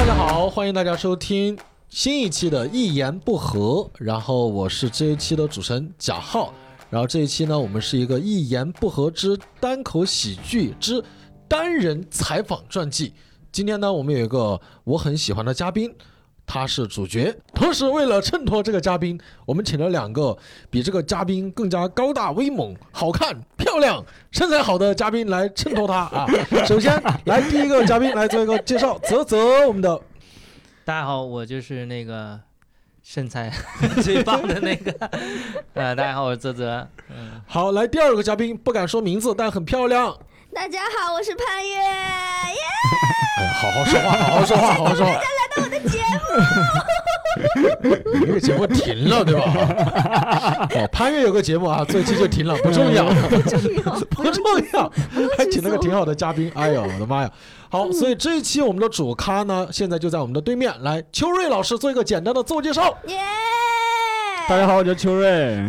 家好，欢迎大家收听新一期的一言不合，然后我是这一期的主持人贾浩，然后这一期呢，我们是一个一言不合之单口喜剧之单人采访传记。今天呢，我们有一个我很喜欢的嘉宾，他是主角，同时为了衬托这个嘉宾，我们请了两个比这个嘉宾更加高大威猛、好看、漂亮、身材好的嘉宾来衬托他啊。首先来第一个嘉宾来做一个介绍，泽泽，我们的。 大家好，我就是那个身材最棒的那个，大家好，我是泽泽。 好，来第二个嘉宾，不敢说名字，但很漂亮。 大家好，我是潘越，耶！ 哎呀，好好说话，好好说话，好好说话。 大家来到我的节目，你这个节目停了，对吧？哦，潘越有个节目啊，这期就停了，不重要，不重要，还请了个挺好的嘉宾。哎呦，我的妈呀！好，所以这一期我们的主咖呢，现在就在我们的对面，来，邱瑞老师做一个简单的自我介绍。 耶！ 大家好，我叫邱瑞。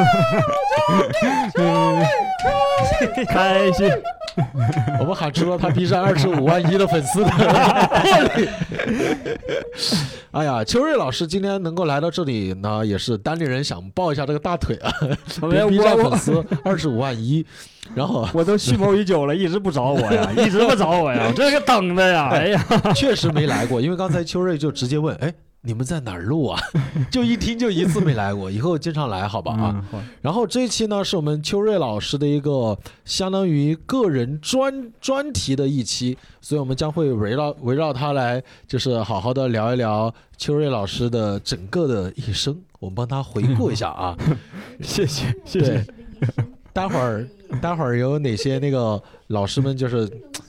开心。 我们喊出了他 B 站25万1的粉丝的魄力。哎呀，邱瑞老师今天能够来到这里呢，也是单立人想抱一下这个大腿啊。B 站粉丝25万1，然后我都蓄谋已久了，一直不找我呀，一直不找我呀，这个等的呀，哎呀， 确实没来过，因为刚才邱瑞就直接问，哎。你们在哪儿录啊？就一听就一次没来过，以后经常来好吧啊。然后这一期呢是我们邱瑞老师的一个相当于个人专题的一期，所以我们将会围绕他来，就是好好的聊一聊邱瑞老师的整个的一生，我们帮他回顾一下啊。 谢谢谢谢。 待会儿有哪些那个老师们就是。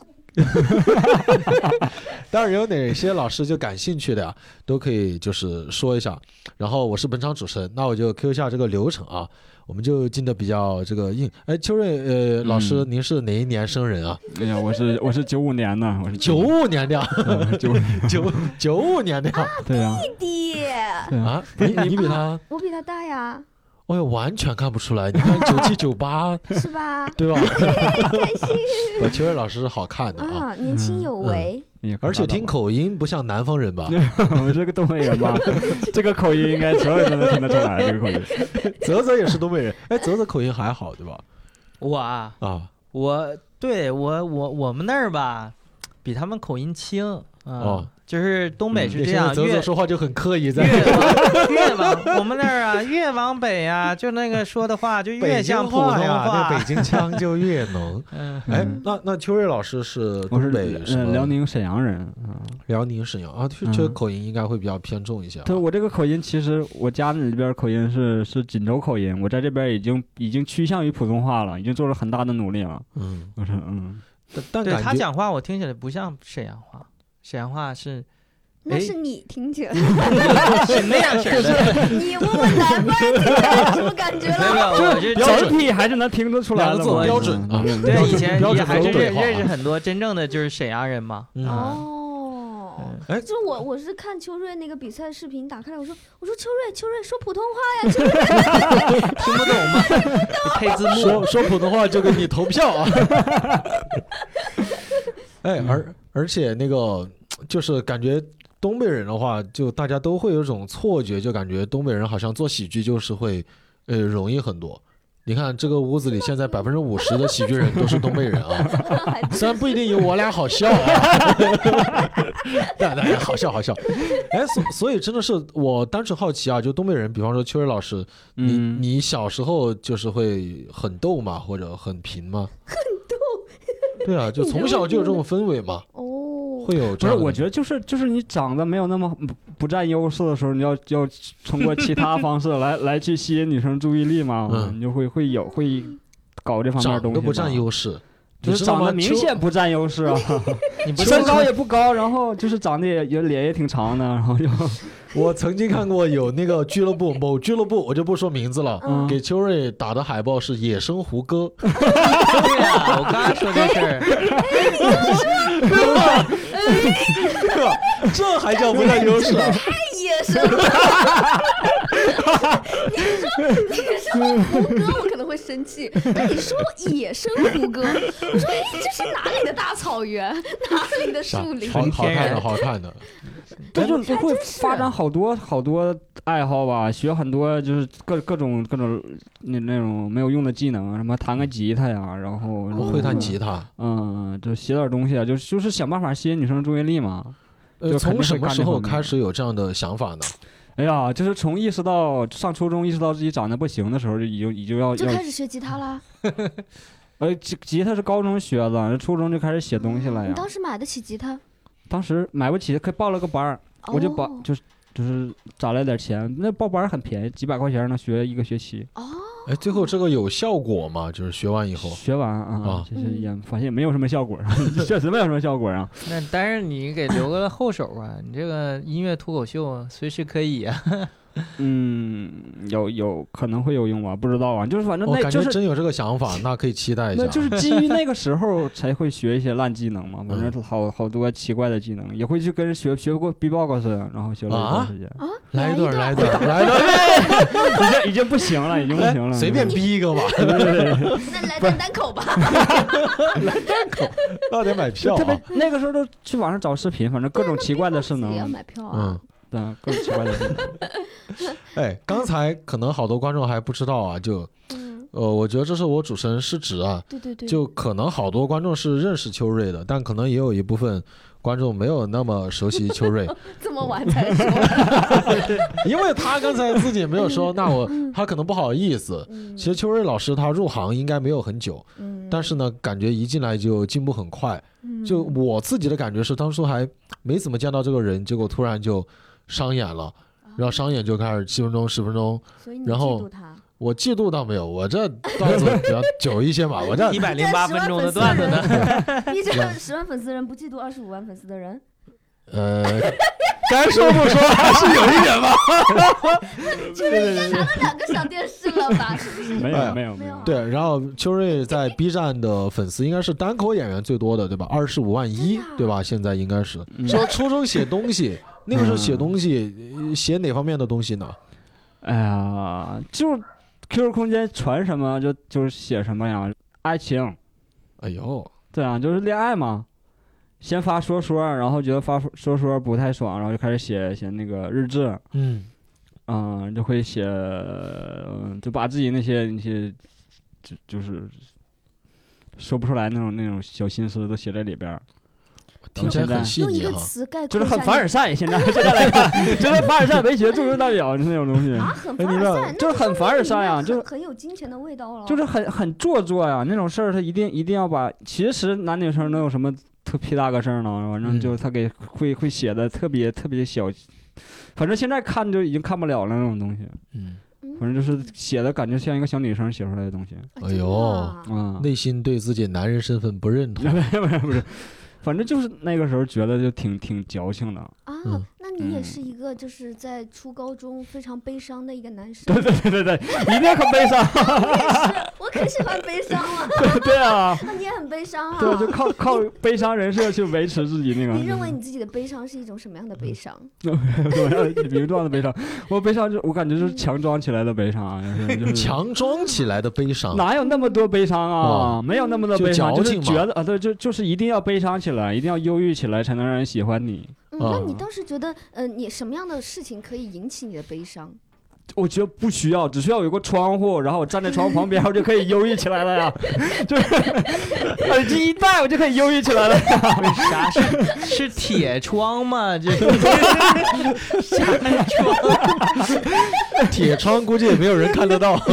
当然有哪些老师就感兴趣的呀，都可以就是说一下。然后我是本场主持人，那我就 Q 一下这个流程啊，我们就进的比较这个硬。哎，邱瑞老师，您是哪一年生人啊？ 哎呀，我是95年的，我是 95年的，95年的， 对呀， 弟弟啊，你比他， 我比他大呀。 哎呦，完全看不出来，你看97、98 是吧？ 对吧？ 开心。 我邱瑞老师是好看的啊， 年轻有为， 而且听口音不像南方人吧？ 我是个东北人吧？这个口音应该所有人都能听得出来，这个口音。 泽泽也是东北人，哎，泽泽口音还好对吧？ 我啊，我们那儿吧，比他们口音轻啊。就是东北是这样， 泽泽说话就很刻意， 越往我们那儿啊，越往北啊，就那个说的话就越像普通话， 北京腔就越浓。哎，那邱瑞老师是东北， 我是辽宁沈阳人辽宁沈阳啊，这个口音应该会比较偏重一些。 对，我这个口音其实我家里边口音是锦州口音，我在这边已经趋向于普通话了，已经做了很大的努力了。我说但对他讲话我听起来不像沈阳话。沈阳话是， 那是你听起来是那样式的。 你问问南方人听起来什么感觉了？ 我这整体还是能听得出来的， 标准啊。 对，以前也还是认识很多真正的就是沈阳人嘛。 哎， 就我是看邱瑞那个比赛视频打开来，我说邱瑞说普通话呀，邱瑞听不懂吗？配字幕说普通话就给你投票啊。哎，而且那个就是感觉东北人的话，就大家都会有种错觉，就感觉东北人好像做喜剧就是会容易很多。你看这个屋子里现在50%的喜剧人都是东北人啊，虽然不一定有我俩好笑啊，对，好笑。哎，所以真的是我单纯好奇啊，就东北人，比方说邱瑞老师，你小时候就是会很逗吗，或者很贫吗？ 很逗。 对啊，就从小就有这种氛围嘛。会有这样。 不是，我觉得就是你长得没有那么不占优势的时候，你要通过其他方式来去吸引女生注意力嘛，你就会搞这方面的东西。 长得不占优势， 就是长得明显不占优势啊！你身高也不高，然后就是长得也脸也挺长的，然后就。 我曾经看过有那个某俱乐部，我就不说名字了，给邱瑞打的海报是野生胡歌。 对呀，我刚才说这事儿，这还叫不占优势啊？ 太野生了！你说胡歌，我可能会生气。但你说野生胡歌，我说这是哪里的大草原，哪里的树林？ 好看的。 对，就会发展好多爱好吧，学很多就是各种那种没有用的技能，什么弹个吉他呀，然后会弹吉他， 就写点东西啊，就是想办法吸引女生注意力嘛。 从什么时候开始有这样的想法呢？ 哎呀，就是从意识到上初中意识到自己长得不行的时候，就开始学吉他啦。 吉他是高中学的，初中就开始写东西了呀。 你当时买得起吉他？ 当时买不起，可以报了个班儿，我就报就是攒了点钱，那报班很便宜，几百块钱能学1个学期。 哎，最后这个有效果吗？就是学完以后， 学完就是也发现没有什么效果，确实没有什么效果啊。 但是你给留个后手啊，你这个音乐脱口秀随时可以啊。 有可能会有用吧，不知道啊。就是反正我感觉真有这个想法，那可以期待一下。 那就是基于那个时候才会学一些烂技能嘛，反正好多奇怪的技能，也会去跟人学过 B-box， 然后学了一段时间。 来一段， 已经不行了，已经不行了。 随便逼一个吧。 那来段单口吧。 来单口，那得买票。 特别那个时候都去网上找视频，反正各种奇怪的势能。 也要买票啊。 各种奇怪的事情。哎，刚才可能好多观众还不知道啊，我觉得这是我主持人失职啊。 对。 就可能好多观众是认识秋瑞的，但可能也有一部分观众没有那么熟悉秋瑞。 这么晚才说。 因为他刚才自己没有说，他可能不好意思。其实秋瑞老师他入行应该没有很久，但是呢，感觉一进来就进步很快。就我自己的感觉是，当初还没怎么见到这个人，结果突然就商演了，然后商演就开始7分钟10分钟，然后我嫉妒倒没有，我这段子比较久一些嘛，我这 108分钟的段子呢。 你这10万粉丝的人不嫉妒25万粉丝的人？ 该说不说还是有一点吧。 就是应该拿了2个小电视了吧？是不是？ 没有。 对，然后秋瑞在 B 站的粉丝应该是单口演员最多的，对吧？25万1，对吧？现在应该是。说初中写东西，那个时候写东西，写哪方面的东西呢？ 哎呀，就 QQ 空间传什么就是写什么呀，爱情。 哎呦， 对啊，就是恋爱嘛。先发说，然后觉得发说不太爽，然后就开始写那个日志。就会写，就把自己那些就是说不出来那种小心思都写在里边。 听起来很细腻哈， 就是很凡尔赛。现在来看，就是凡尔赛文学著名代表那种东西啊，很凡尔赛， 就是很凡尔赛啊，就很有金钱的味道了。 就是很做作呀，那种事儿他一定要把，其实男女生能有什么特屁大个事儿呢？反正就他会写的特别小，反正现在看就已经看不了了那种东西。反正就是写的感觉像一个小女生写出来的东西。 哎呦，内心对自己男人身份不认同。 不是。反正就是那个时候觉得就挺矫情的啊。那你也是一个就是在初高中非常悲伤的一个男生。 对，一定很悲伤。 我可喜欢悲伤了。 对啊。 那你也很悲伤啊。 对，就靠悲伤人设去维持自己那个。 你认为你自己的悲伤是一种什么样的悲伤？ 名状的悲伤。我悲伤我感觉就是强装起来的悲伤啊，就是强装起来的悲伤。 哪有那么多悲伤啊？没有那么多悲伤，就是觉得啊，对，就是一定要悲伤起来，一定要忧郁起来，才能让人喜欢你。 那你当时觉得，你什么样的事情可以引起你的悲伤？ 我觉得不需要，只需要有个窗户，然后我站在窗户旁边，我就可以忧郁起来了呀。就是耳机一戴，我就可以忧郁起来了。 为啥是铁窗吗？这啥窗？ 铁窗估计也没有人看得到。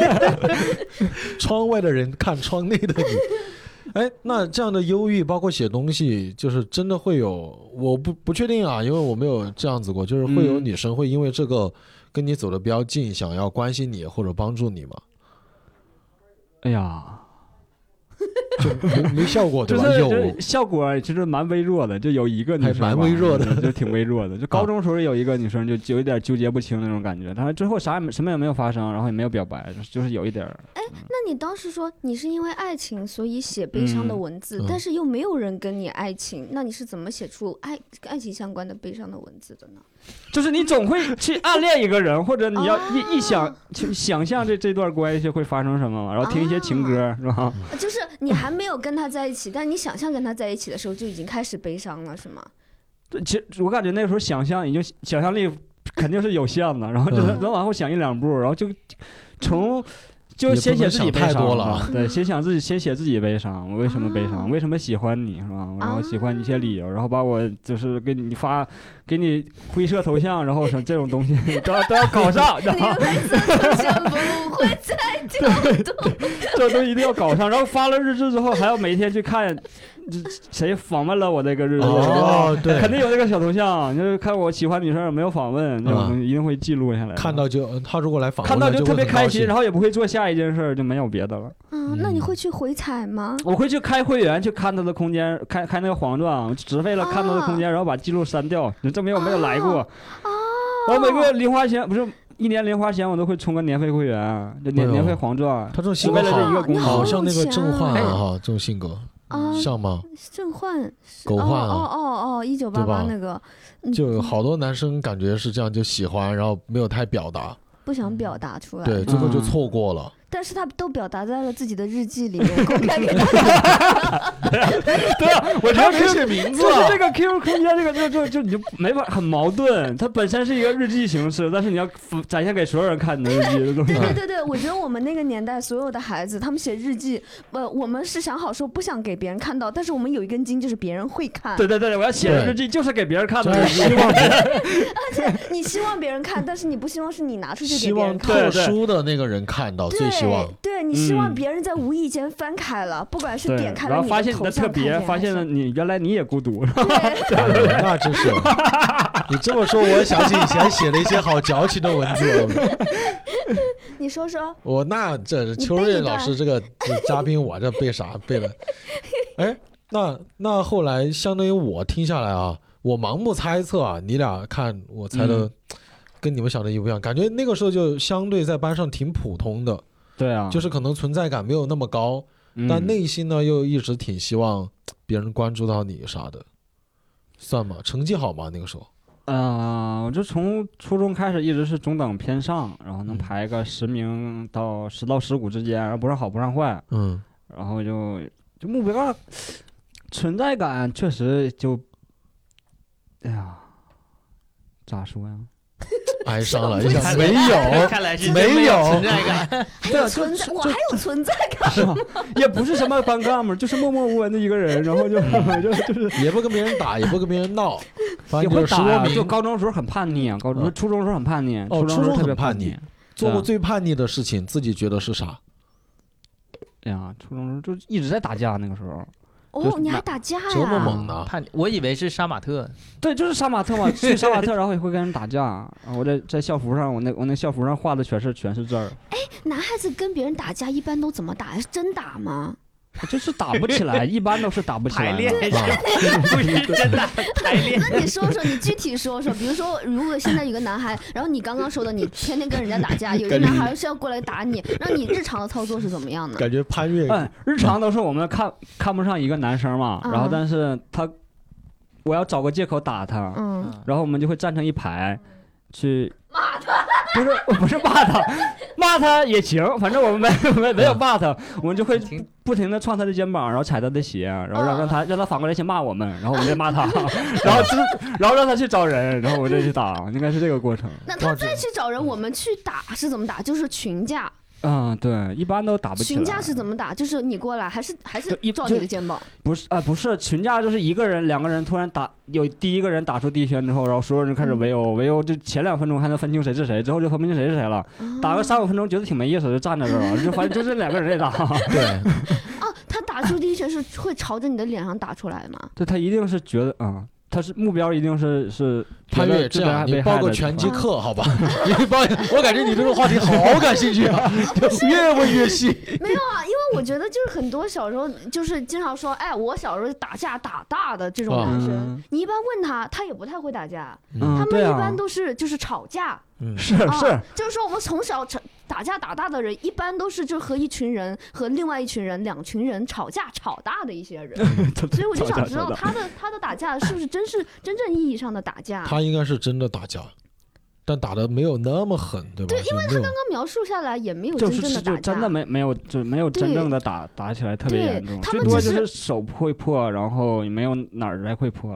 窗外的人看窗内的你。哎，那这样的忧郁，包括写东西，就是真的会有，我不确定啊，因为我没有这样子过，就是会有女生会因为这个跟你走得比较近，想要关心你或者帮助你吗？ 哎呀， 就没效果对吧？ 就是效果其实蛮微弱的，就有一个女生还蛮微弱的， 就挺微弱的。就高中时候有一个女生，就有一点纠结不清那种感觉，但是最后什么也没有发生，然后也没有表白，就是有一点。 哎，那你当时说你是因为爱情所以写悲伤的文字，但是又没有人跟你爱情，那你是怎么写出爱情相关的悲伤的文字的呢？ 就是你总会去暗恋一个人，或者你要去想象这段关系会发生什么，然后听一些情歌，是吧？ 就是你还没有跟他在一起，但你想象跟他在一起的时候就已经开始悲伤了，是吗？ 其实我感觉那个时候想象力肯定是有限的，然后就能往后想1-2步，然后就先写自己悲伤了，对，先写自己悲伤，我为什么悲伤，为什么喜欢你是吧？然后喜欢你一些理由，然后把我就是给你灰色头像，然后什么这种东西都要搞上，然后灰色头像不会再跳动， 这都一定要搞上。然后发了日志之后，还要每天去看谁访问了我这个日志，对，肯定有这个小头像，就是看我喜欢女生有没有访问，那种东西一定会记录下来。 看到就他如果来访问， 看到就特别开心，然后也不会做下一件事，就没有别的了。 那你会去回踩吗？ 我会去开会员，去看他的空间，开那个黄钻，只为了看他的空间，然后把记录删掉，就证明我没有来过。我每个月零花钱不是。1年零花钱我都会充个年费会员，就年费黄钻。 他这种性格好像那个郑焕啊，这种性格像吗？ 郑焕， 狗焕 1988那个， 就有好多男生感觉是这样，就喜欢，然后没有太表达， 不想表达出来， 对，最后就错过了。 但是他都表达在了自己的日记里面，公开给大家。 对啊，我觉得没写名字， 就是这个 QQ 空间，这个就你就没法，很矛盾。它本身是一个日记形式，但是你要展现给所有人看你的日记的东西。 对，我觉得我们那个年代所有的孩子，他们写日记，我们是想好说不想给别人看到，但是我们有一根筋，就是别人会看。 对，我要写日记就是给别人看的， 希望别人。 而且你希望别人看，但是你不希望是你拿出去给别人看。 希望特殊的那个人看到，最希望。 对，你希望别人在无意间翻开了，不管是点开了你的头像， 然后发现你的特别，发现了你原来你也孤独。 对， 那真是。你这么说，我想起以前写的一些好矫情的文字。 你说说。 这邱瑞老师这个嘉宾，我这背啥背的？哎，那后来相当于我听下来啊，我盲目猜测啊，你俩看我猜的跟你们想的一不一样，感觉那个时候就相对在班上挺普通的。 对啊， 就是可能存在感没有那么高，但内心呢又一直挺希望别人关注到你啥的，算吗？成绩好吗？那个时候？ 我就从初中开始一直是中等偏上，然后能排个10名到10到15之间，然后不上好不上坏，然后就目标存在感确实就，哎呀，咋说呀？ 哀伤了一下，没有， 看来是没有存在感。 对，我还有存在感， 是吗？也不是什么班干部，就是默默无闻的一个人，然后就是也不跟别人打，也不跟别人闹， 也会打。就高中时候很叛逆啊，初中时候很叛逆，初中很叛逆。做过最叛逆的事情，自己觉得是啥？ 哎呀，初中时候就一直在打架，那个时候。 你还打架呀？ 这么猛呢？ 我以为是杀马特。 对，就是杀马特嘛，去杀马特，然后也会跟人打架。我在校服上，我那校服上画的全是字儿。 哎，男孩子跟别人打架一般都怎么打？是真打吗？ 就是打不起来，一般都是打不起来。 排练不是真的排练。 那你说说，你具体说说，比如说，如果现在有个男孩，然后你刚刚说的，你天天跟人家打架，有一个男孩是要过来打你，那你日常的操作是怎么样的？ 感觉潘越， 日常都是我们看不上一个男生嘛，然后但是我要找个借口打他，然后我们就会站成一排去骂他。 不是骂他也行，反正我们没有骂他，我们就会不停的撞他的肩膀，然后踩他的鞋，然后让他反过来先骂我们，然后我们再骂他，然后让他去找人，然后我们再去打，应该是这个过程。 那他再去找人，我们去打是怎么打？就是群架。 对，一般都打不起来。 群架是怎么打？就是你过来，还是撞你的肩膀？ 不是群架，就是一个人、2个人突然打，有第一个人打出第一圈之后，然后所有人开始围殴，就前2分钟还能分清谁是谁，之后就分不清谁是谁了。打个3-5分钟觉得挺没意思，就站在这儿了，就反正就这2个人在打。 对。 他打出第一拳是会朝着你的脸上打出来吗？ 对，他一定是觉得他是目标一定是潘越，这样你报个拳击课好吧？我感觉你对这个话题好感兴趣啊，越问越细。 没有啊，因为我觉得就是很多小时候就是经常说，哎，我小时候打架打大的这种男生，你一般问他也不太会打架，他们一般都是就是吵架。 是， 就是说我们从小打架打大的人，一般都是就和一群人和另外一群人2群人吵架吵大的一些人，所以我就想知道他的打架是不是真正意义上的打架？ 他应该是真的打架，但打的没有那么狠，对吧？ 对，因为他刚刚描述下来也没有真正的打架， 就真的没有真正的打起来特别严重，最多就是手会破，然后没有哪儿来会破了。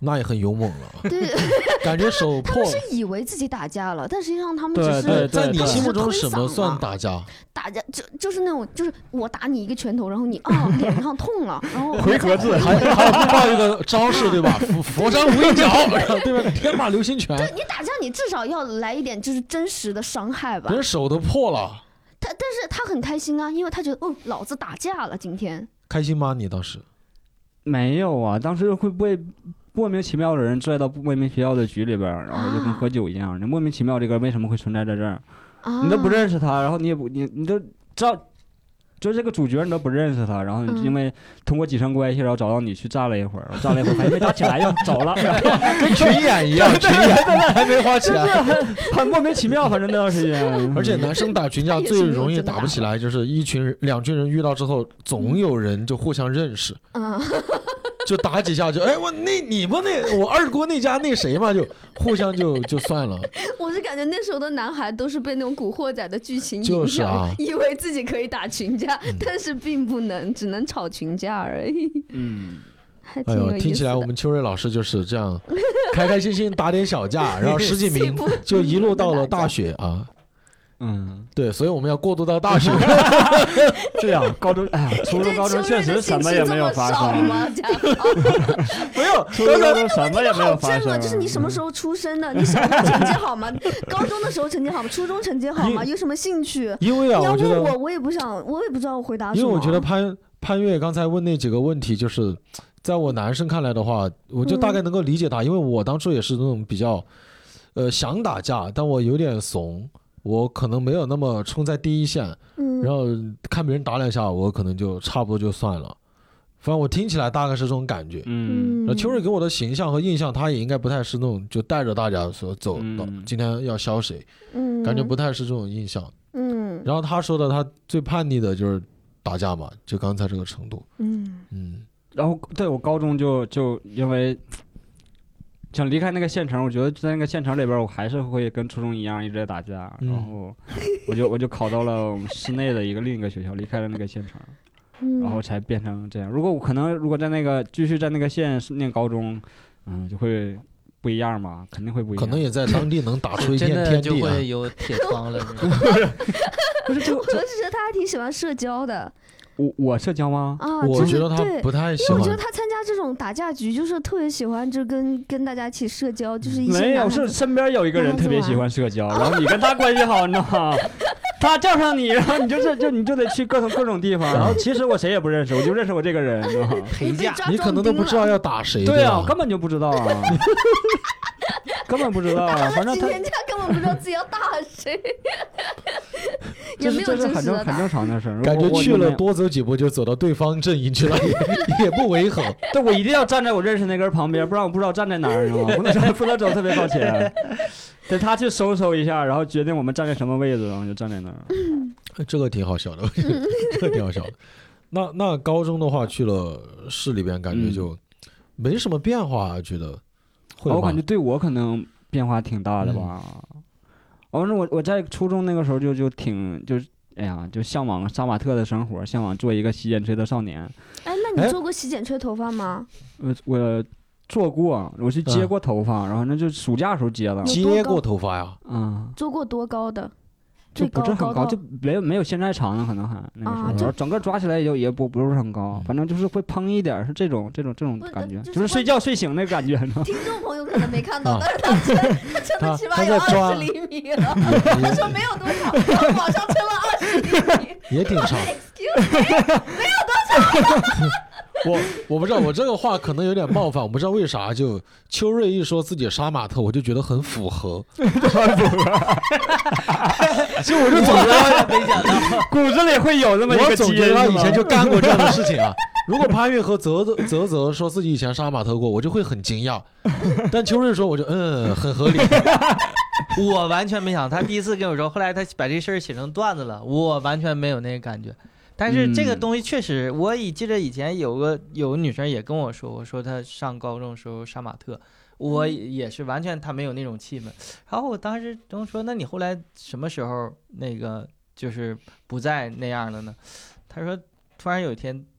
那也很勇猛了。 对， 感觉手破。 他们是以为自己打架了，但实际上他们只是在你心目中什么算打架？ 打架就是那种，就是我打你一个拳头，然后你脸上痛了，然后回合制， 还有另外一个招式对吧？佛山无影脚，对吧？天马流星拳。 对，你打架你至少要来一点就是真实的伤害吧。 人手都破了。 但是他很开心啊，因为他觉得老子打架了今天。 开心吗？你当时？ 没有啊，当时会被莫名其妙的人拽到莫名其妙的局里边，然后就跟喝酒一样，你莫名其妙这个为什么会存在在这儿？你都不认识他，然后你也不你都知道，就这个主角你都不认识他，然后因为通过几层关系，然后找到你去站了一会儿，站了一会儿还没打起来又走了， 跟群演一样，群演还没花钱， 很莫名其妙，反正那段时间。 而且男生打群架最容易打不起来，就是两群人遇到之后，总有人就互相认识。就打几下就你不我二姑那家那谁嘛，就互相就算了。 我是感觉那时候的男孩都是被那种古惑仔的剧情影响， 以为自己可以打群架，但是并不能，只能吵群架而已。还挺有意思的。 听起来我们秋瑞老师就是这样，开开心心打点小架，然后十几名就一路到了大学啊。对，所以我们要过渡到大学。 这样，高中，初中、高中确实什么也没有发生。 没有， 初中、高中什么也没有发生。 就是你什么时候出生的？你小学成绩好吗？高中的时候成绩好吗？初中成绩好吗？有什么兴趣？ 因为我觉得我也不想，我也不知道回答什么。 因为我觉得潘越刚才问那几个问题，就是在我男生看来的话，我就大概能够理解他，因为我当初也是那种比较，想打架，但我有点怂。我可能没有那么冲在第一线，然后看别人打两下，我可能就差不多就算了。反正我听起来大概是这种感觉。秋瑞给我的形象和印象，他也应该不太是那种就带着大家说走到今天要削谁，感觉不太是这种印象。然后他说的他最叛逆的就是打架嘛，就刚才这个程度。 然后对我高中就因为想离开那个县城，我觉得在那个县城里边，我还是会跟初中一样一直在打架。然后我就考到了我们市内的另一个学校，离开了那个县城，然后才变成这样。如果在那个继续在那个县念高中，就会不一样嘛，肯定会不一样。 可能也在当地能打出一片天地， 就会有铁窗了。 不是，我只是他还挺喜欢社交的。 我社交吗？ 我觉得他不太喜欢。 因为我觉得他参加这种打架局，就是特别喜欢，就跟大家一起社交，就是一些没有，是身边有一个人特别喜欢社交，然后你跟他关系好，你知道吗？他叫上你，然后你就得去各种地方，然后其实我谁也不认识，我就认识我这个人，你知道吗？ 陪架， 你可能都不知道要打谁。 对啊，根本就不知道啊。根本不知道啊，反正他人家根本不知道自己要打谁， 这是很正常的事儿。 感觉去了多走几步就走到对方阵营去了，也不违和。 对，我一定要站在我认识那个人旁边，不然我不知道站在哪儿，是吧？不能走特别靠前，等他去搜一下，然后决定我们站在什么位置，然后就站在那儿。 这个挺好笑的，这个挺好笑的。那高中的话去了市里边，感觉就没什么变化，觉得。 我感觉对我可能变化挺大的吧。我在初中那个时候就向往杀马特的生活，向往做一个洗剪吹的少年。 那你做过洗剪吹头发吗？ 我做过，我是接过头发，然后那就暑假的时候接的。 接过头发呀？ 做过多高的？ 就不是很高，就没有现在长的可能还那个时候，整个抓起来也不是很高，反正就是会蓬一点，是这种感觉，就是睡觉睡醒那感觉。 听众朋友可能没看到，但是他真的起码有20厘米了。他说没有多长，他往上撑了20厘米， 也挺长。 没有多长。 我不知道，我这个话可能有点冒犯，我不知道为啥。就秋瑞一说自己杀马特，我就觉得很符合，很符合。就我就总觉得没想到骨子里会有那么一个基因。 我总觉得他以前就干过这样的事情啊。如果潘越和泽说自己以前杀马特过，我就会很惊讶。但秋瑞说，我就很合理。 我完全没想到，他第一次跟我说，后来他把这事儿写成段子了，我完全没有那个感觉。但是这个东西确实，我记得以前有个女生也跟我说她上高中的时候杀马特，我也是完全她没有那种气氛。然后我当时都说，那你后来什么时候那个就是不再那样了呢？她说突然有一天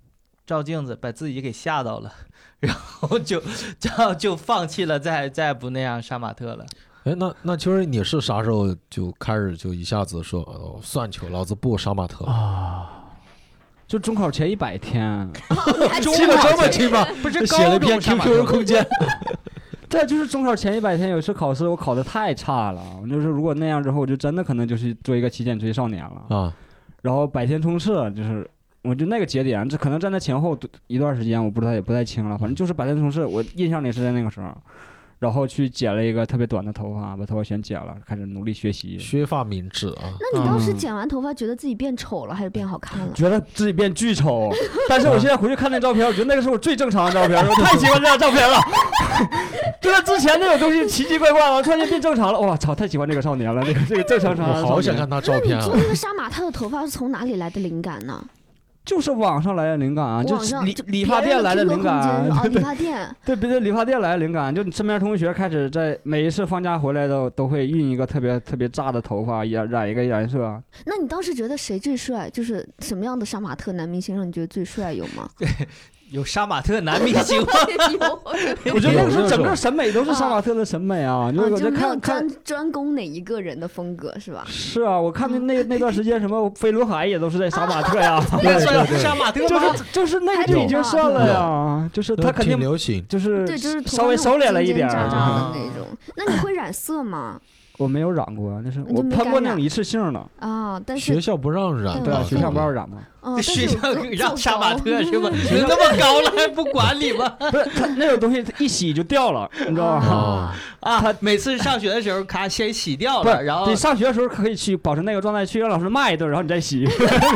照镜子，把自己给吓到了，然后就放弃了，再也不那样杀马特了。 哎，那秋儿你是啥时候就开始就一下子说算球，老子不杀马特啊？就中考前100天， 记得这么清吗？ 不是写了篇 QQ 空间。 再就是中考前100天，有一次考试我考得太差了，就是如果那样之后，我就真的可能就是做一个期间追少年了啊。然后100天冲刺，就是我就那个节点，这可能站在前后一段时间，我不知道也不太清了，反正就是100天冲刺，我印象里是在那个时候。然后去剪了一个特别短的头发，把头发全剪了，开始努力学习， 削发明志啊。 那你当时剪完头发，觉得自己变丑了还是变好看了？ 觉得自己变巨丑，但是我现在回去看那照片，我觉得那个是我最正常的照片，我太喜欢这张照片了。就在之前那种东西奇奇怪怪的，突然间变正常了，哇操，太喜欢这个少年了，这个正常。 我好想看他照片啊。 那你做那个杀马特的头发是从哪里来的灵感呢？ 就是网上来的灵感啊，就是理发店来的灵感， 理发店对，别的理发店来的灵感，就你身边同学开始在每一次放假回来都会熨一个特别炸的头发，染一个颜色。 那你当时觉得谁最帅？就是什么样的杀马特男明星让你觉得最帅有吗？ 对，有杀马特男明星吗？ 我觉得那个时候整个审美都是杀马特的审美啊，就我就看专攻哪一个人的风格是吧？ 是啊，我看那段时间什么飞轮海也都是在杀马特呀， 对，杀马特就是那个就已经算了呀，就是他肯定流行， 就是稍微收敛了一点的那种。那你会染色吗？ 我没有染过，那是我喷过那种一次性的啊，但是学校不让染， 对，学校不让染吗？ 学校让杀马特是吧？学那么高了还不管理吗？ 不是，他那种东西一洗就掉了，你知道吗？ 他每次上学的时候，咔先洗掉了，然后你上学的时候可以去保持那个状态，去让老师骂一顿，然后你再洗。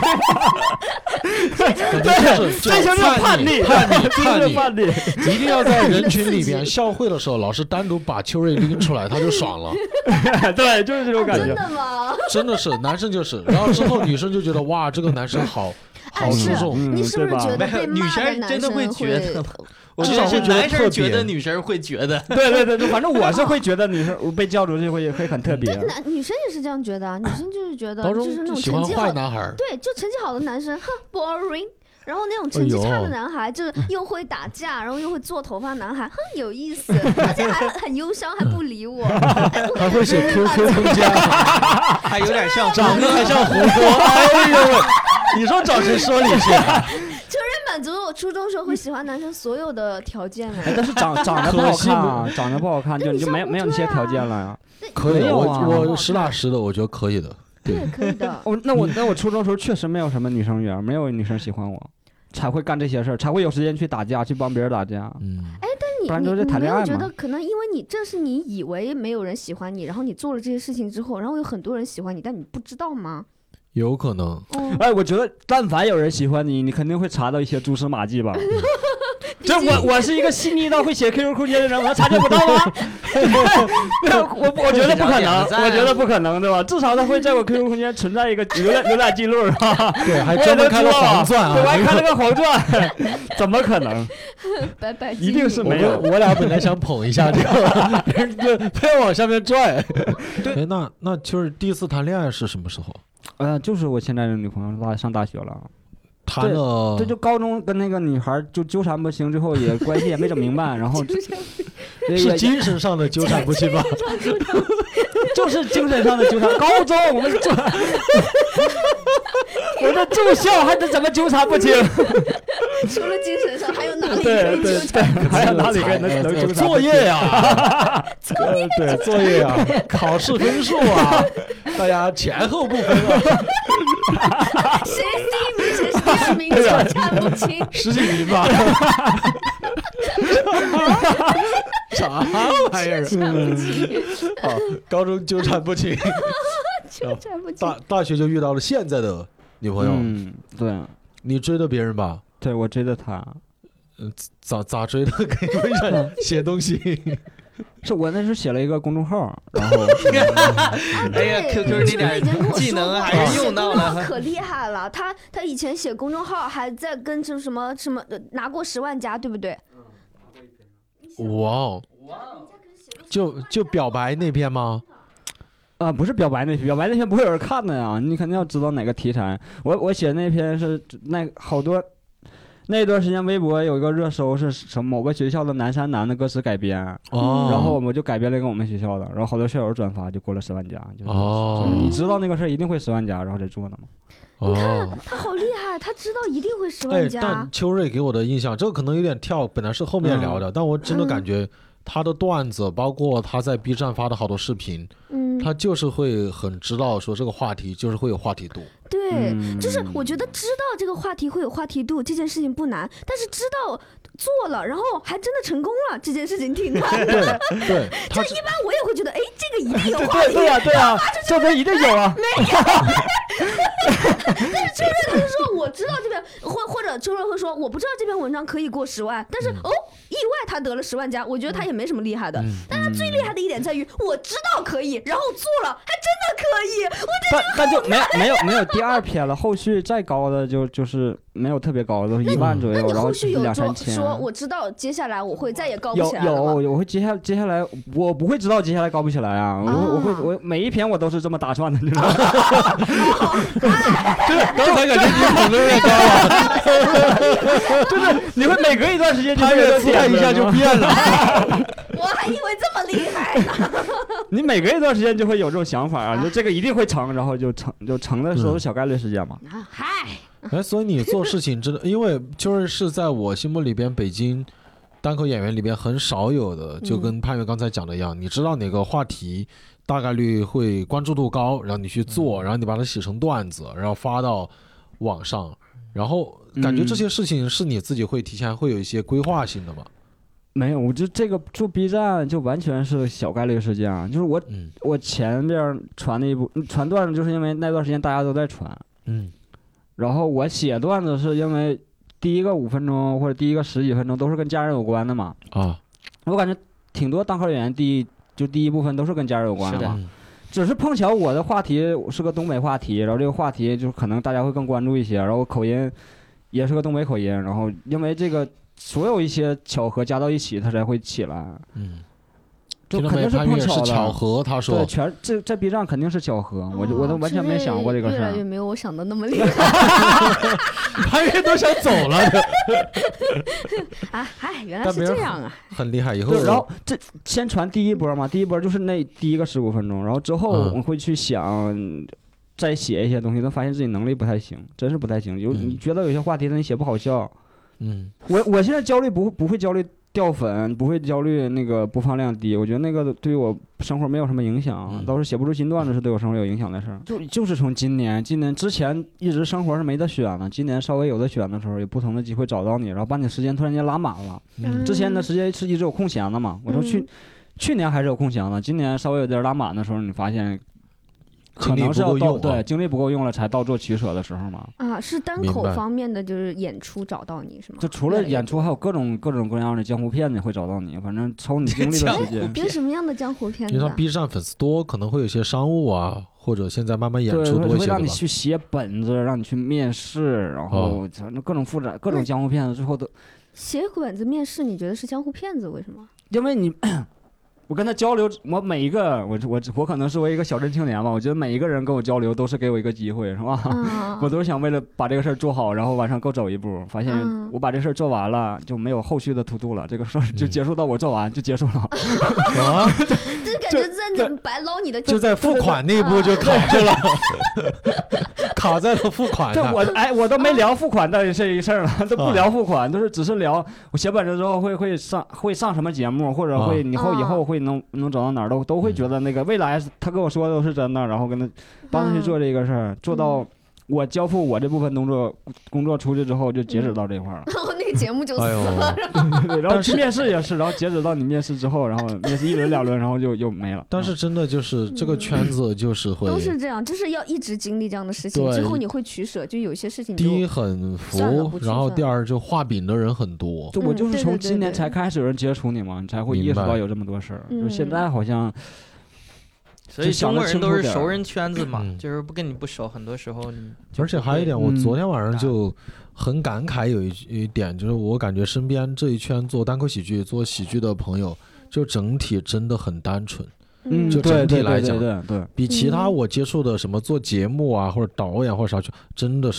这就是叛逆，叛逆， 一定要在人群里边，校会的时候，老师单独把秋瑞拎出来，他就爽了。 对，就是这种感觉。 真的吗？ 真的是，男生就是，然后之后女生就觉得哇，这个男生好注重。 你是不是觉得被女生真的会觉得？我至少会男生觉得女生会觉得。 对，反正我是会觉得女生被叫出去会很特别。 女生也是这样觉得，女生就是觉得就是那种喜欢坏男孩。 对，就成绩好的男生，哼 ，boring。然后那种成绩差的男孩，就是又会打架，然后又会做头发男孩，哼，有意思，而且还很忧伤，还不理我， 还会写 QQ 空间， 还有点像， 长得还像胡歌，哎呦喂，你说找谁说理去？ 就是满足了我初中时候会喜欢男生所有的条件了。 但是长得不好看，长得不好看就没有那些条件了呀。 可以，我实打实的，我觉得可以的。 对，可以的。 那我初中时候确实没有什么女生缘，没有女生喜欢我。才会干这些事儿，才会有时间去打架，去帮别人打架。 哎，但你没有觉得可能因为你这是你以为没有人喜欢你，然后你做了这些事情之后，然后有很多人喜欢你，但你不知道吗？ 有可能。 哎，我觉得但凡有人喜欢你，你肯定会查到一些蛛丝马迹吧。这我是一个细腻到会写 QQ 空间的人，我能察觉不到吗？我觉得不可能，我觉得不可能，对吧？至少他会在我 QQ 空间存在一个浏览记录，是吧？ 对，还专门开了黄钻啊！ 对，我还开了个黄钻，怎么可能？一定是没有。 我俩本来想捧一下这个，就非要往下面拽。对，那就是第一次谈恋爱是什么时候？ 就是我现在的女朋友上大学了。 谈了， 对，就高中跟那个女孩就纠缠不清，最后也关系也没整明白，然后是精神上的纠缠不清吧？ 就是精神上的纠缠。高中我们我这住校还得怎么纠缠不清？ 除了精神上，还有哪里可以纠缠？ 还有哪里可以能纠缠？ 作业呀，对，作业啊，考试分数啊，大家前后不分啊。 谁是第一名，谁是第二名，纠缠不清。 10几名吧。啥玩意儿？好，高中纠缠不清， 纠缠不清。 大学就遇到了现在的女朋友。 对， 你追的别人吧？ 对，我追的她。 咋追的？可以问一下。写东西。 是我那时候写了一个公众号，然后哎呀 ，QQ 这点技能还是用到了， 可厉害了。他以前写公众号还在跟什么拿过10万加，对不对？ 哇哦！就表白那篇吗？ 不是表白那篇，表白那篇不会有人看的呀。你肯定要知道哪个题材。我写那篇是那好多。 那段时间微博有一个热搜是什么某个学校的南山南的歌词改编，然后我们就改编了一个我们学校的，然后好多校友转发，就过了10万加。就是你知道那个事儿一定会10万加，然后再做的吗？ 你看他好厉害，他知道一定会10万加。 但秋瑞给我的印象，这个可能有点跳，本来是后面聊的，但我真的感觉他的段子，包括他在 B 站发的好多视频，他就是会很知道说这个话题就是会有话题度。 对，就是我觉得知道这个话题会有话题度这件事情不难，但是知道做了，然后还真的成功了，这件事情挺难的。 对， 就一般我也会觉得，哎，这个一定有话题。 对呀，这边一定有啊。 没有。但是秋瑞他就说我知道这边，或者秋瑞会说我不知道这篇文章可以过10万，但是意外他得了10万加，我觉得他也没什么厉害的。但他最厉害的一点在于我知道可以，然后做了，还真的可以。 但就没有第2篇了，后续再高的就是没有特别高的，都是1万左右，然后2-3千。 说我知道接下来我会再也高不起来了吗？ 我会接下来我不会知道接下来高不起来啊！我每一篇我都是这么打算的，你知道吗？ 就是刚才感觉你捧的有点高了， 就是你会每隔一段时间就他越点一下就变了。 我还以为这么厉害呢。 你每隔一段时间就会有这种想法啊，就这个一定会成，然后就成的时候是小概率事件嘛。 嗨， 所以你做事情真的，因为就是在我心目里边，北京单口演员里边很少有的，就跟潘越刚才讲的一样，你知道哪个话题大概率会关注度高，然后你去做，然后你把它写成段子，然后发到网上，然后感觉这些事情是你自己会提前会有一些规划性的吗？ 没有，我就这个做 B 站就完全是小概率事件啊！就是我前边传段子，就是因为那段时间大家都在传，然后我写段子是因为第一个5分钟或者第一个10几分钟都是跟家人有关的嘛。我感觉挺多单口演员第一部分都是跟家人有关的嘛。只是碰巧我的话题是个东北话题，然后这个话题就可能大家会更关注一些，然后口音也是个东北口音，然后因为这个所有一些巧合加到一起，它才会起来。就肯定是碰巧的， 巧合。他说， 对，全在 B 站肯定是巧合。我都完全没想过这个事儿。 越来越没有我想的那么厉害。 潘越都想走了。 原来是这样啊！ 很厉害，以后。 然后这先传第一波嘛，第一波就是那第一个15分钟，然后之后我会去想。再写一些东西，但发现自己能力不太行，真是不太行。你觉得有些话题，你写不好笑。我现在焦虑不会焦虑掉粉，不会焦虑那个播放量低。我觉得那个对于我生活没有什么影响，倒是写不出新段子是对我生活有影响的事儿。就是从今年之前一直生活是没得选的，今年稍微有的选的时候，有不同的机会找到你，然后把你时间突然间拉满了。之前的时间是一直有空闲的嘛。我说去年还是有空闲的，今年稍微有点拉满的时候，你发现。可能是要对精力不够用了才到做取舍的时候嘛。 是单口方面的，就是演出找到你是吗？ 就除了演出，还有各种各样的江湖片子会找到你，反正抽你精力的时间。 有什么样的江湖片子？ 因为他 B 站粉丝多，可能会有些商务啊，或者现在慢慢演出多一些。 会让你去写本子，让你去面试，然后各种复杂各种江湖片子，最后都写本子面试，你觉得是江湖片子？为什么？ 因为你。我跟他交流，我每一个我可能是我一个小镇青年吧，我觉得每一个人跟我交流都是给我一个机会，是吧？我都是想为了把这个事儿做好，然后往上够走一步。发现我把这事儿做完了，就没有后续的to do了，这个事儿就结束到我做完就结束了。 这感觉在白捞你的， 就在付款那一步就卡住了，卡在了付款上。 我都没聊付款的这一事儿了，都不聊付款，都是只是聊我写本子之后会上什么节目，或者会以后会能走到哪儿都会觉得那个未来他跟我说的都是真的，然后跟他帮他去做这个事儿，做到我交付我这部分工作出去之后就截止到这块儿了， 然后那个节目就死了。 然后去面试也是，然后截止到你面试之后，然后面试1轮2轮，然后就没了。 但是真的就是这个圈子就是会都是这样，就是要一直经历这样的事情，之后你会取舍，就有些事情第一很服，然后第二就画饼的人很多。 就我就是从今年才开始有人接触你嘛，你才会意识到有这么多事儿。就现在好像。 所以中国人都是熟人圈子嘛，就是不跟你不熟，很多时候你。 而且还有一点，我昨天晚上就很感慨，有一点就是我感觉身边这一圈做单口喜剧、做喜剧的朋友，就整体真的很单纯。就整体来讲， 对， 比其他我接触的什么做节目啊，或者导演或者啥，真的是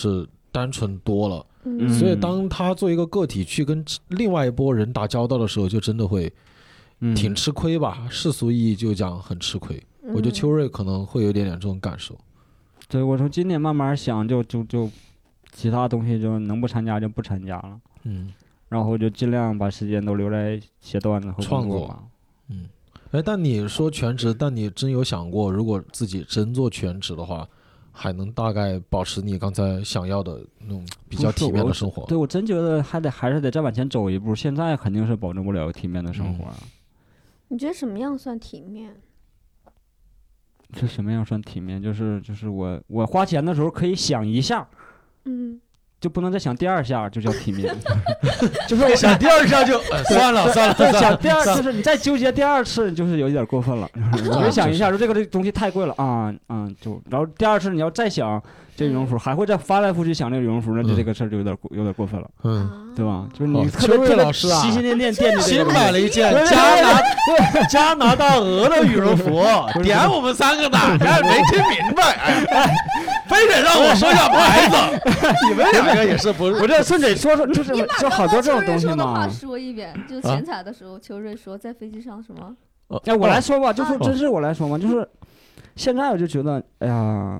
单纯多了。 嗯所以当他做一个个体去跟另外一拨人打交道的时候，就真的会挺吃亏吧。世俗意义就讲很吃亏。我觉得秋瑞可能会有点这种感受。 对，我从今年慢慢想，就其他东西就能不参加就不参加了。然后就尽量把时间都留在写段子和创作吧。 但你说全职，但你真有想过，如果自己真做全职的话，还能大概保持你刚才想要的那种比较体面的生活？ 对，我真觉得还是得再往前走一步。现在肯定是保证不了体面的生活。 你觉得什么样算体面？ 是什么样算体面？就是我花钱的时候可以想一下，就不能再想第二下，就叫体面。就是想第二下就算了。 对，想第二就是你再纠结第二次，就是有一点过分了。我就想一下，说这个东西太贵了啊，就然后第二次你要再想这羽绒服，还会再翻来覆去想这个羽绒服，那这个事儿就有点过分了，对吧？就是你秋瑞老师啊， 心心念念惦记， 新买了一件加拿大鹅的羽绒服，点我们3个打，但没听明白，非得让我说下牌子。你们2个也是不是？ 我这顺嘴说，就是就好多这种东西嘛。 说一遍，就前彩的时候，秋瑞说在飞机上什么？ 我来说吧，就是真是我来说嘛，就是现在我就觉得，哎呀，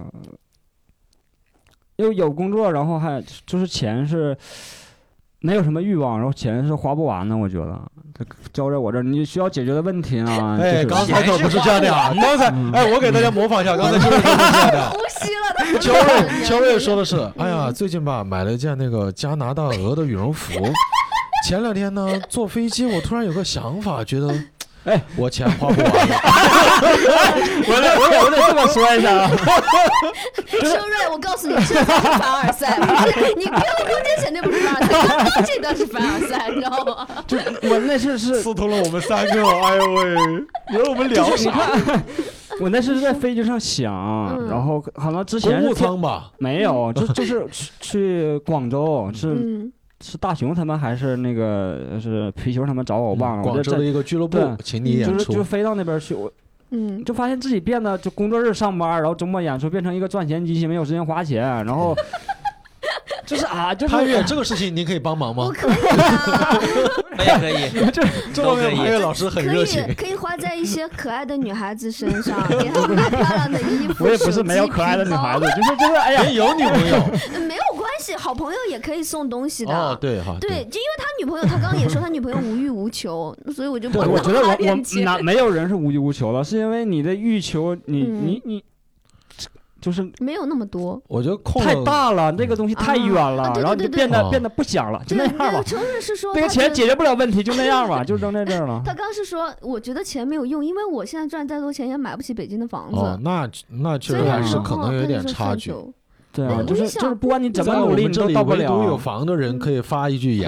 又有工作，然后还就是钱是没有什么欲望，然后钱是花不完的，我觉得。交在我这儿，你需要解决的问题呢？ 刚才可不是这样的啊！刚才，我给大家模仿一下，刚才秋瑞说的是这样的。 呼吸了。 秋瑞说的是，哎呀，最近吧买了一件那个加拿大鹅的羽绒服，前2天呢坐飞机，我突然有个想法，觉得。我钱花不完了。 我得这么说一下啊。 秋瑞，我告诉你，这才是凡尔赛，你给我空间前那不是凡尔赛，这段是凡尔赛，你知道吗？ 就我那是刺痛了我们3个，哎呦喂，你说我们聊啥？ 我那是在飞机上想，然后好像之前公务舱吧？ 没有，就是去广州是大熊他们还是那个是皮球他们找我忘了， 广州的一个俱乐部请你演出， 就飞到那边去，就发现自己变得就工作日上班，然后周末演出变成一个赚钱机器，没有时间花钱，然后就是潘越这个事情您可以帮忙吗？ 我可以啊， 我也可以， 这方面潘越老师很热情， 可以花在一些可爱的女孩子身上，给她们买漂亮的衣服。 我也不是没有可爱的女孩子，就是哎呀， 有女朋友没有关系，好朋友也可以送东西的。 哦，对哈， 对，就因为他女朋友，他刚刚也说他女朋友无欲无求，所以我就不。 我觉得我没有人是无欲无求的，是因为你的欲求，你。就是没有那么多， 我觉得太大了，这个东西太远了，然后你就变得不想了，就那样吧。 秋瑞是说这个钱解决不了问题，就那样吧，就扔在这儿了。 他刚是说，我觉得钱没有用，因为我现在赚再多钱也买不起北京的房子。 哦，那确实还是可能有点差距。 对啊，就是不管你怎么努力，你都到不了。 唯独有房的人可以发一句言。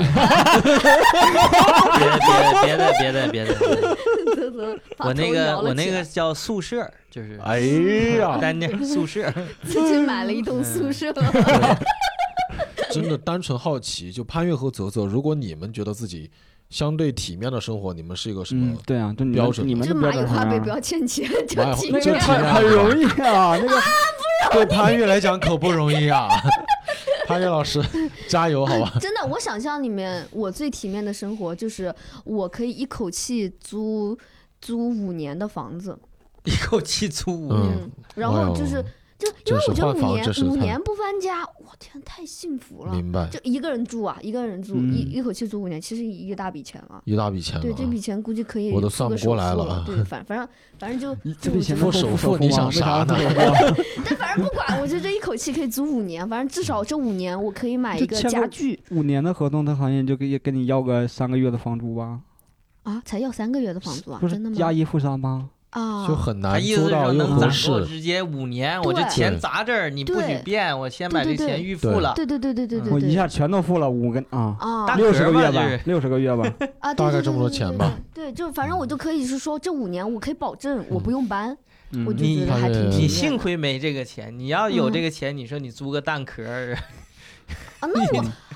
别的。我那个叫宿舍，就是哎呀， 单间宿舍， 自己买了一栋宿舍。 真的单纯好奇，就潘越和泽泽，如果你们觉得自己相对体面的生活，你们是一个什么？ 对啊，就标准。 你们就蚂蚁花呗不要欠钱，就体面。 很容易啊，那个对潘越来讲可不容易啊。潘越老师，加油好吧！ 真的，我想象里面我最体面的生活就是我可以一口气租5年的房子， 一口气租5年， 然后就因为我觉得5年不搬家，我天，太幸福了。 明白。 就一个人住，一口气租5年，其实一大笔钱了。 一大笔钱了。 对，这笔钱估计可以。 我都算不过来了。 对，反正就这笔钱付首付，你想啥呢？ 但反正不管，我觉得这一口气可以租5年，反正至少这5年我可以买一个家具。 5年的合同，他好像就跟你要个3个月的房租吧？ 啊，才要3个月的房租啊？ 不是真的吗？ 押1付3吗？ 啊， 就很难租到又合适。 直接5年，我这钱砸这儿，你不许变，我先把这钱预付了。 对， 我一下全都付了5个啊 ，60 个月吧，60个月吧， 啊， 大概这么多钱吧。 对，就反正我就可以是说，这5年我可以保证我不用搬，我就觉得还挺。 你幸亏没这个钱，你要有这个钱，你说你租个蛋壳。 啊，那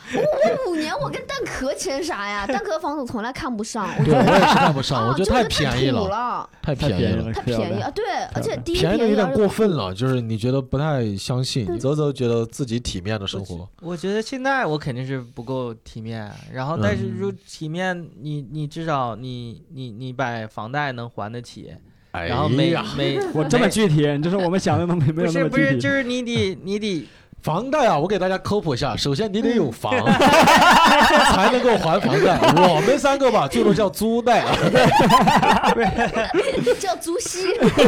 5年我跟蛋壳签啥呀？蛋壳房子从来看不上， 对，我也是看不上，我觉得太便宜了， 太便宜了， 太便宜啊！对，而且第一便宜的有点过分了，就是你觉得不太相信，泽泽觉得自己体面的生活。 我觉得现在我肯定是不够体面，然后但是如体面，你至少你把房贷能还得起。然后每我这么具体，就是我们想的都没有那么具体。 不是，就是你得房贷啊！我给大家科普一下，首先你得有房才能够还房贷。我们3个吧，最多叫租贷， 叫租息。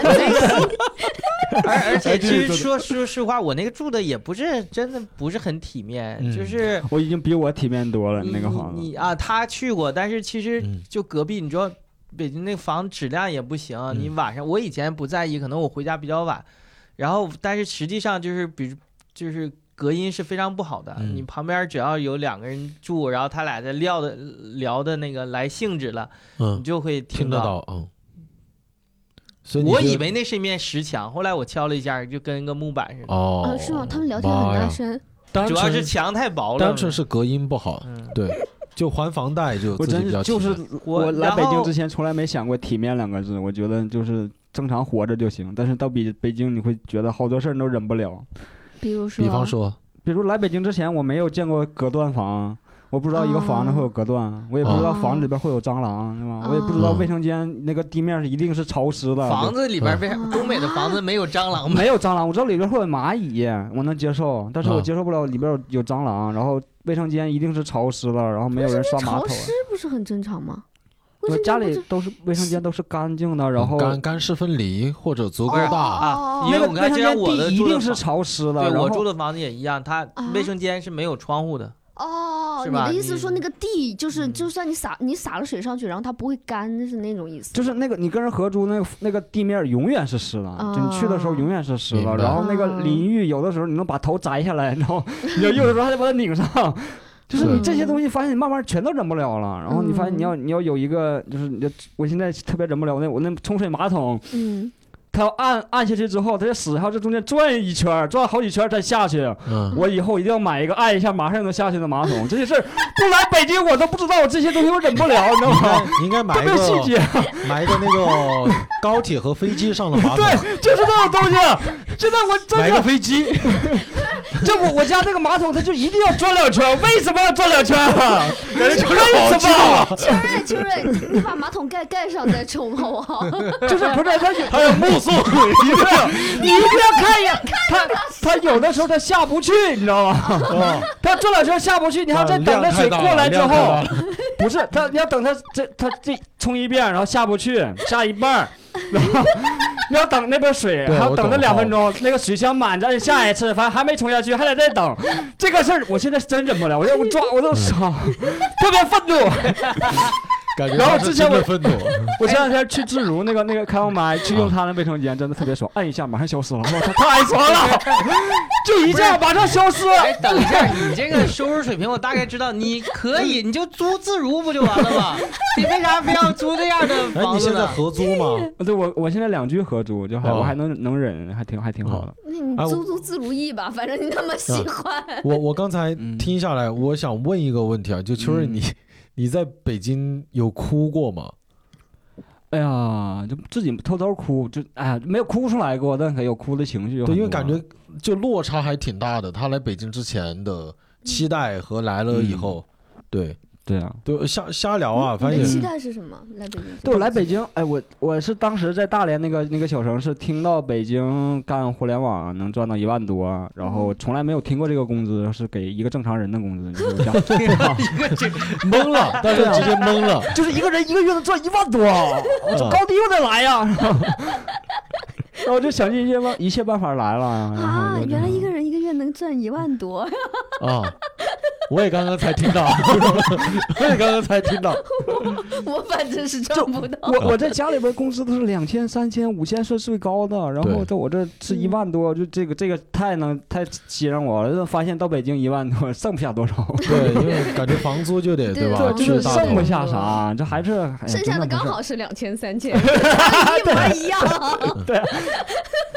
而且其实说实话，我那个住的也不是真的不是很体面，就是我已经比我体面多了。那个房子你啊，他去过，但是其实就隔壁，你知道。北京那房质量也不行，你晚上我以前不在意，可能我回家比较晚，然后但是实际上就是隔音是非常不好的，你旁边只要有2个人住，然后他俩在聊的那个来兴致了，你就会听得到。所以我以为那是一面石墙，后来我敲了一下，就跟个木板似的。 是吗？他们聊天很大声， 主要是墙太薄了， 单纯是隔音不好。对。就还房贷就自己比较体面。 我来北京之前从来没想过体面2个字，我觉得就是正常活着就行。但是到北京你会觉得好多事儿都忍不了。 比如来北京之前我没有见过隔断房，我不知道一个房子会有隔断，我也不知道房子里边会有蟑螂，是吧？我也不知道卫生间那个地面一定是潮湿的。 房子里边东北的房子没有蟑螂吗？ 没有蟑螂，我知道里边会有蚂蚁，我能接受，但是我接受不了里边有蟑螂，然后。卫生间一定是潮湿了，然后没有人刷马桶。 潮湿不是很正常吗？ 我家里都是卫生间都是干净的，然后干湿分离或者足够大啊。 因为卫生间地一定是潮湿的。 对，我住的房子也一样，它卫生间是没有窗户的。 你的意思说那个地就是就算你洒了水上去，然后它不会干，是那种意思？ 就是那个你跟人合租那个地面永远是湿的，就你去的时候永远是湿的。然后那个淋浴有的时候你能把头摘下来，然后你有的时候还得把它拧上。就是你这些东西发现你慢慢全都忍不了了，然后你发现你要有一个就是我现在特别忍不了我那冲水马桶。他要按下去之后，他就使还要在中间转一圈，转好几圈再下去。我以后一定要买一个按一下马上能下去的马桶。这些事不来北京我都不知道，我这些东西我忍不了，你知道吗？ 你应该买一个细节，买一个那个高铁和飞机上的马桶。 对，就是这种东西。现在我真的买个飞机。 这我家那个马桶，它就一定要转2圈，为什么要转2圈啊？ 为什么？ 秋瑞，你把马桶盖上再冲好不好？ 就是不是他有目送你一定要看一眼，他有的时候他下不去，你知道吗？他转2圈下不去，你还要再等着水过来之后，不是你要等他这冲一遍，然后下不去，下一半，然后你要等那边水，还要等那2分钟，那个水箱满着，下一次反正还没冲下去，还得再等。这个事儿我现在真忍不了，我都操，特别愤怒。然后之前我前2天去自如那个开放麦去用他的卫生间，真的特别爽，按一下马上消失了，我操，太爽了！就一下马上消失。 哎，等一下，你这个收入水平我大概知道，你可以你就租自如不就完了吗？你为啥非要租这样的房子呢？ 你现在合租吗？ 对，我现在2居合租，就我还能忍，还挺好的。 那你租自如意吧，反正你那么喜欢。 我刚才听下来，我想问一个问题啊，就秋瑞你在北京有哭过吗？ 哎呀，就自己偷偷哭，就没有哭出来过，但可有哭的情绪。 对，因为感觉就落差还挺大的。他来北京之前的期待和来了以后，对啊， 对瞎聊啊。反正你的期待是什么？来北京？ 对，我来北京，我是当时在大连那个小城市，听到北京干互联网能赚到1万多，然后从来没有听过这个工资是给一个正常人的工资，你说这样懵了，但是直接懵了， 就是一个人一个月能赚1万多，高低我得来呀。然后就想尽一切办法来了。 原来一个人一个月能赚1万多啊！我也刚刚才听到， 我反正是赚不到。 我在家里边工资都是2000、3000、5000是最高的，然后在我这是1万多，就这个太吸引我了。发现到北京1万多剩不下多少。 对，因为感觉房租就得对吧？ 就是剩不下啥，这还是剩下的刚好是2000、3000，一模一样。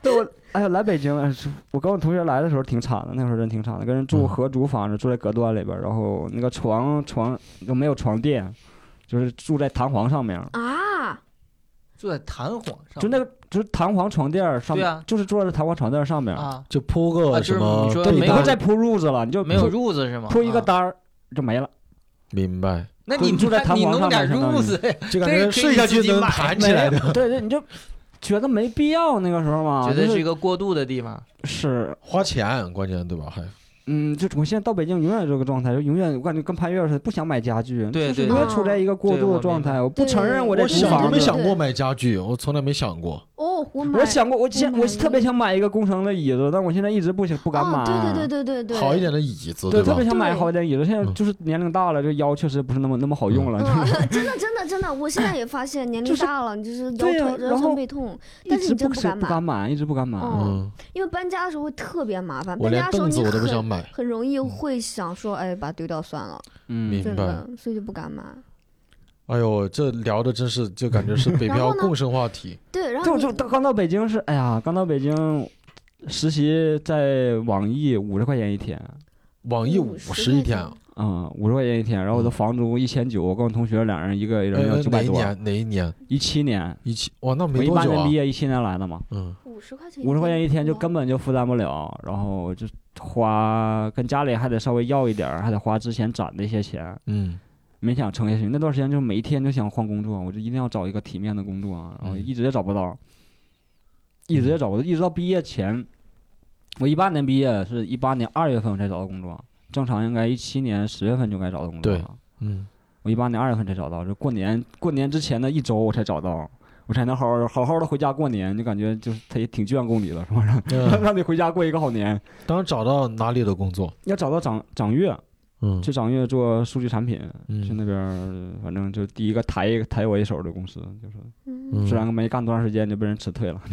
来北京，我跟我同学来的时候挺惨的，那时候真挺惨的，跟人住合租房子，住在隔断里边，然后那个床都没有床垫，就是住在弹簧上面啊， 住在弹簧上， 就那个就是弹簧床垫上面，就是坐在弹簧床垫上面啊， 就铺个什么， 你说没有再铺褥子了，你就没有褥子是吗？ 铺一个单儿就没了。 明白。 那你住在弹簧上面， 你弄点褥子， 就感觉睡下去能弹起来的。 对，你就觉得没必要那个时候嘛， 觉得是一个过渡的地方， 是花钱，关键对吧？还。 就我现在到北京永远这个状态，就永远我感觉跟潘越似的，不想买家具， 对， 永远处在一个过渡的状态。我不承认我在租房子， 我想都没想过买家具，我从来没想过。 哦， 我想过，我特别想买一个工程的椅子，但我现在一直不敢买。 对， 好一点的椅子， 对，特别想买好一点椅子。现在就是年龄大了，这腰确实不是那么好用了。 真的，我现在也发现年龄大了，你就是腰酸背痛，但是你真不敢买， 一直不敢买。 因为搬家的时候会特别麻烦， 我连凳子我都不想买， 很容易会想说，哎，把它丢掉算了。 明白， 所以就不敢买。 哎呦，这聊的真是就感觉是北漂共生话题。 对，然后就刚到北京是，刚到北京实习在网易50块钱一天， 网易50一天啊，50块钱一天，然后我的房租1900，我跟我同学2人一个人要900多。 哪一年 ？17年。 哇，那没多久啊。 我18年毕业，17年来的嘛。 50块钱。 50块钱一天就根本就负担不了，然后就花跟家里还得稍微要一点，还得花之前攒的一些钱。没想撑下去，那段时间就每一天就想换工作，我就一定要找一个体面的工作，然后一直也找不到，一直到毕业前，我18年毕业，是18年2月份我才找到工作，正常应该17年10月份就该找到工作了。我18年2月份才找到，就过年之前的1周我才找到，我才能好好的回家过年，就感觉就是他也挺眷顾你的，是吧？让你回家过一个好年。 当时找到哪里的工作？ 要找到掌阅。去掌阅做数据产品，去那边反正就第一个抬我一手的公司，就是虽然没干多长时间就被人辞退了。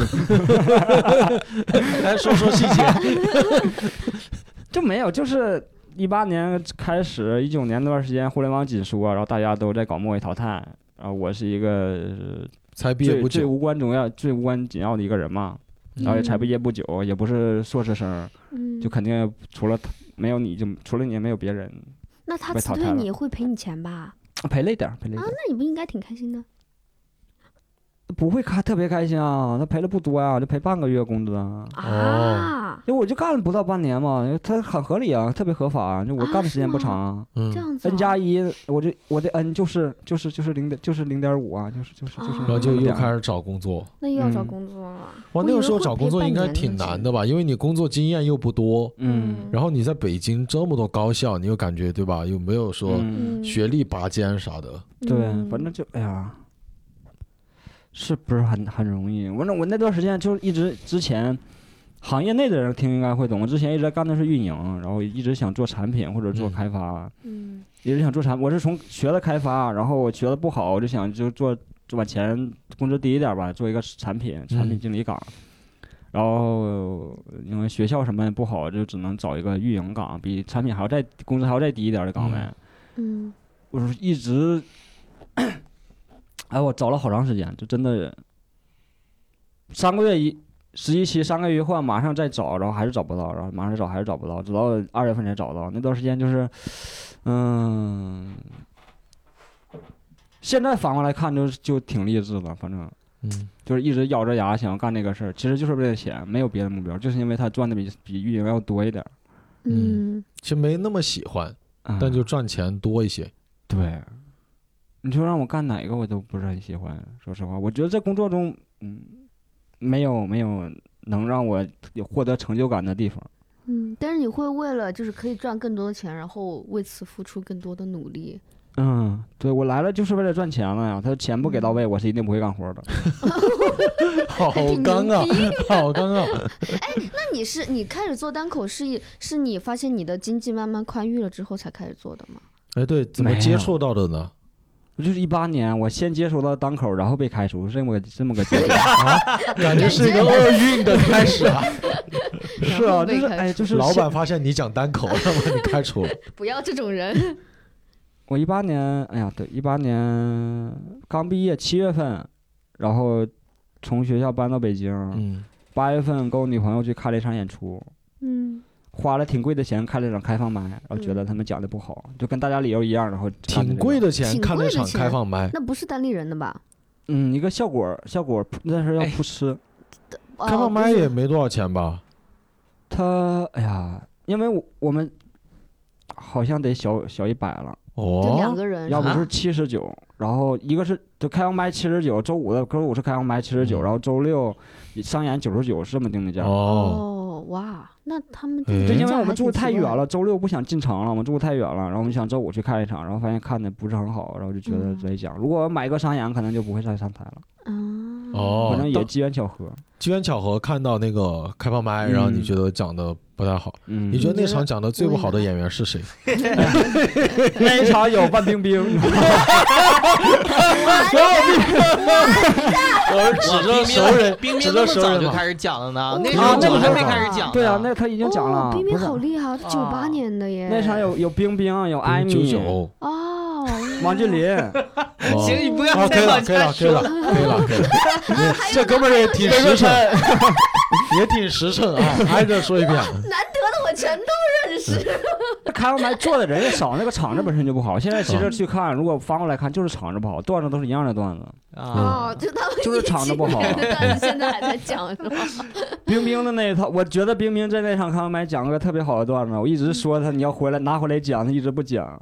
来说细节。 就没有，就是18年开始，19年那段时间互联网紧缩，然后大家都在搞末位淘汰，然后我是一个才毕业不久， 最无关紧要的一个人嘛，然后也才毕业不久，也不是硕士生，就肯定除了没有你，就除了你也没有别人。 那他辞退你会赔你钱吧？ 赔了一点。 那你不应该挺开心的？ 不会特别开心啊，他赔了不多啊，就赔半个月工资啊。因为我就干了不到半年嘛，他很合理啊，特别合法，就我干的时间不长。 这样子。 N+1，我的 N 就是0.5啊，就是。 然后就又开始找工作。 那又要找工作了。 哇，那个时候找工作应该挺难的吧？因为你工作经验又不多。然后你在北京这么多高校，你又感觉对吧？又没有说学历拔尖啥的。 对，反正就是不是很容易？我那段时间就一直之前，行业内的人听应该会懂。我之前一直在干的是运营，然后一直想做产品或者做开发，一直想做产品。我是从学了开发，然后我学的不好，我就想做往前工资低一点吧，做一个产品经理岗。然后因为学校什么也不好，就只能找一个运营岗，比产品工资还要再低一点的岗位。我是一直。我找了好长时间，就真的3个月实习期3个月一换，马上再找，然后还是找不到，然后马上再找还是找不到，直到2月份才找到。那段时间就是，现在反过来看就挺励志的，反正，就是一直咬着牙想要干那个事儿，其实就是为了钱，没有别的目标，就是因为他赚的比运营要多一点。 其实没那么喜欢，但就赚钱多一些。 对。你说让我干哪个我都不是很喜欢，说实话，我觉得在工作中，没有能让我获得成就感的地方。 但是你会为了就是可以赚更多的钱，然后为此付出更多的努力。 对，我来了就是为了赚钱了呀，他钱不给到位，我是一定不会干活的。 好尴尬，好尴尬。 那你开始做单口是你发现你的经济慢慢宽裕了之后才开始做的吗？ 对，怎么接触到的呢？ 我就是18年，我先接触到单口，然后被开除，这么个结果感觉是一个厄运的开始啊。 是啊，就是老板发现你讲单口，那么你开除了。 不要这种人。 我18年，18年刚毕业7月份，然后从学校搬到北京， 8月份跟我女朋友去看了一场演出，花了挺贵的钱看了一场开放麦，然后觉得他们讲的不好，就跟大家理由一样，然后挺贵的钱看了一场开放麦， 那不是单立人的吧？ 一个效果那是要扑哧， 开放麦也没多少钱吧？ 哎呀，因为我们好像得小100了。 就2个人， 要不是79，然后一个是就开放麦79，周五是开放麦79，然后周6商演99，是这么定的价。 哇，那他们对，因为我们住太远了，周6不想进城了，我们住太远了，然后我们想周5去看一场，然后发现看的不是很好，然后就觉得在讲，如果买个商演，可能就不会再上台了。可能也机缘巧合看到那个开放麦，然后你觉得讲的不太好。你觉得那场讲的最不好的演员是谁？ 那一场有范冰冰。 我指着熟人， 冰冰那么早就开始讲了呢，那时候我还没开始讲。 对啊，那他已经讲了。 冰冰好厉害，98年的耶。 那场有冰冰，有艾米。 99。 王俊霖。 行，你不要再往下说了。 可以了。这哥们儿也挺实诚，也挺实诚啊！挨着说一遍。难得的我全都认识。 开放麦坐的人也少，那个场子本身就不好。现在其实去看，如果翻过来看，就是场子不好，段子都是一样的段子。就是场子不好。 段子现在还在讲是吧？ 冰冰的那一套，我觉得冰冰在那场开放麦讲了个特别好的段子，我一直说他你要拿回来讲，他一直不讲。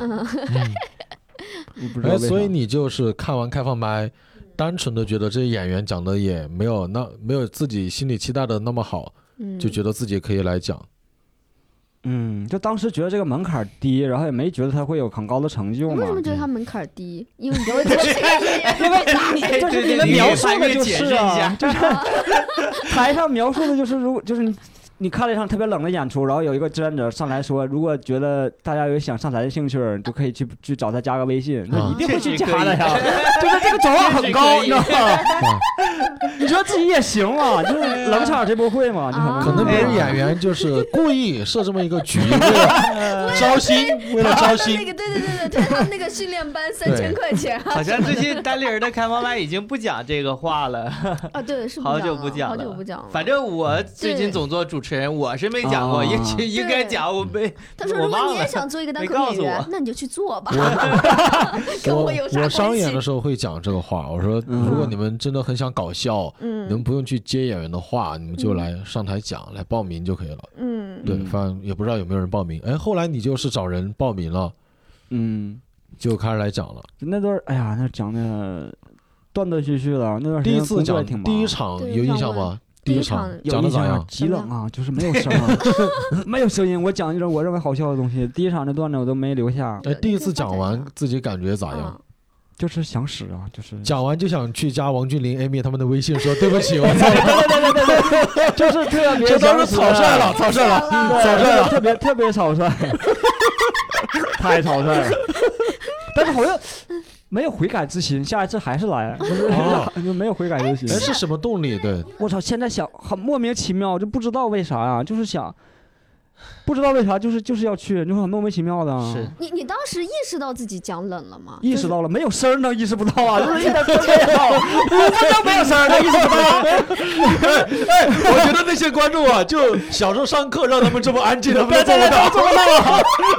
所以你就是看完开放麦，单纯的觉得这些演员讲的也没有自己心里期待的那么好，就觉得自己可以来讲。 就当时觉得这个门槛低，然后也没觉得他会有很高的成就嘛。 为什么觉得他门槛低？因为你会做这个， 就是你们描述的就是啊，就是台上描述的就是就是你看了一场特别冷的演出，然后有一个志愿者上来说，如果觉得大家有想上台的兴趣，就可以去找他加个微信，那一定会去加的呀。就是这个转化很高，你知道吗？你觉得自己也行嘛？就是冷场谁不会嘛？ 可能别人演员就是故意设这么一个局，为了招新。 对，他那个训练班3000块钱。 好像最近单立人的开放麦已经不讲这个话了。 对，是好久不讲了。反正我最近总做主持人，我是没讲过，应该讲我没。 他说如果你也想做一个单口演员，那你就去做吧。 我商演的时候会讲这个话，我说如果你们真的很想搞笑，你们不用去接演员的话，你们就来上台讲，来报名就可以了。对，反正也不知道有没有人报名。后来你就是找人报名了，就开始来讲了。 那段那讲的断断续续的，那段时间第一次讲挺忙。 第一场有印象吗？第一场讲的咋样？ 极冷啊，就是没有声啊，没有声音。我讲一种我认为好笑的东西，第一场的段子我都没留下。 第一次讲完自己感觉咋样？ 就是想死啊，就是讲完就想去加王俊霖、Amy 他们的微信，说对不起，我错了。 对，就是特别， 这都是草率了， 特别草率，太草率了。但是好像没有悔改之心，下一次还是来，就没有悔改之心。 是什么动力？对， 我操，现在想很莫名其妙，就不知道为啥呀，就是想。不知道为啥，就是要去，就很莫名其妙的。 是你当时意识到自己讲冷了吗？ 意识到了，没有声能意识不到啊，就是一点都没有，5分钟没有声能意识不到。我觉得那些观众啊，就小时候上课让他们这么安静，他们都做不到， 做不到。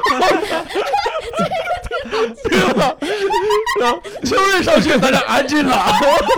对吧？秋瑞上去，大家安静了。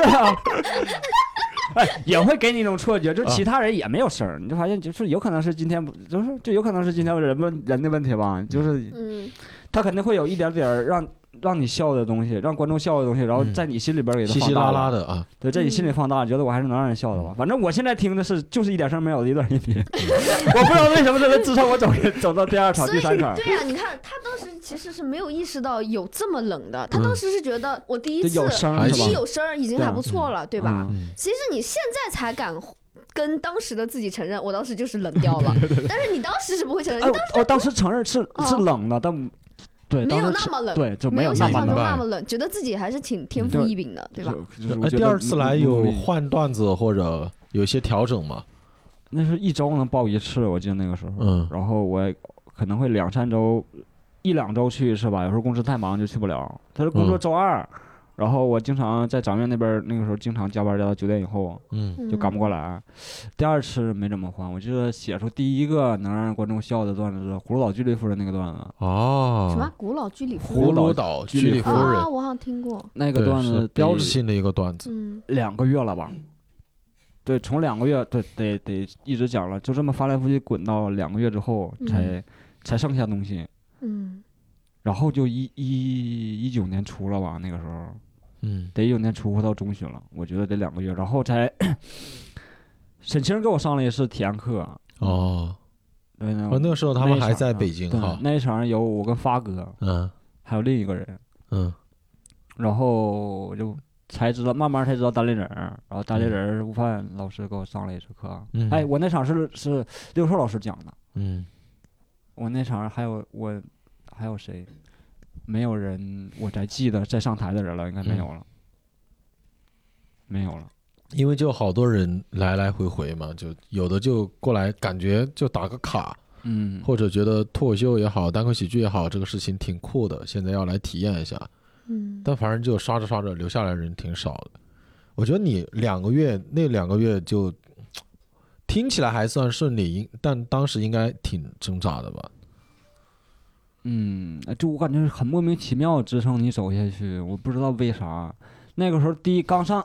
也会给你一种错觉，就是其他人也没有声儿，你就发现就是有可能是今天就有可能是今天人的问题吧，就是他肯定会有一点点让你笑的东西，让观众笑的东西，然后在你心里边给它放大稀稀拉拉的啊， 对，在你心里放大，觉得我还是能让人笑的吧。反正我现在听的就是一点声没有的一段音频，我不知道为什么这能支撑我走到第二场、第三场。 对呀，你看他当时其实是没有意识到有这么冷的，他当时是觉得我第一次有声已经还不错了，对吧？其实你现在才敢跟当时的自己承认，我当时就是冷掉了。但是你当时是不会承认， 我当时承认是冷的，但。对， 没有那么冷， 对，就没有想象中那么冷，觉得自己还是挺天赋异禀的，对吧？ 第二次来有换段子或者有一些调整吗？ 那是1周能报1次，我记得那个时候。然后我可能会2-3周，1-2周去一次吧。有时候公司太忙就去不了。他是工作周2， 然后我经常在掌院那边，那个时候经常加班加到9点以后，就赶不过来。第二次没怎么还，我记得写出第一个能让观众笑的段子是葫芦岛居里夫人那个段子。 什么古老居里夫人？ 葫芦岛居里夫人啊，我好像听过那个段子， 标志性的一个段子。 2个月了吧？对，从2个月，对，得一直讲了，就这么翻来覆去滚到2个月之后，才剩下东西。然后就19年初了吧，那个时候。得19年初到中旬了，我觉得得2个月，然后才沈清给我上了一次体验课。对， 那个时候他们还在北京哈。 那一场有我跟发哥，还有另一个人，然后我就才知道，慢慢才知道单立人，然后单立人悟饭老师给我上了一次课。哎，我那场是刘寿老师讲的。我那场还有谁？没有人我才记得再上台的人了，应该没有了，没有了， 因为就好多人来来回回嘛，就有的就过来感觉就打个卡，或者觉得脱口秀也好，单口喜剧也好，这个事情挺酷的，现在要来体验一下，但反正就刷着刷着留下来的人挺少的。我觉得你那2个月就听起来还算顺利，但当时应该挺挣扎的吧？ 就我感觉很莫名其妙支撑你走下去，我不知道为啥。那个时候刚上，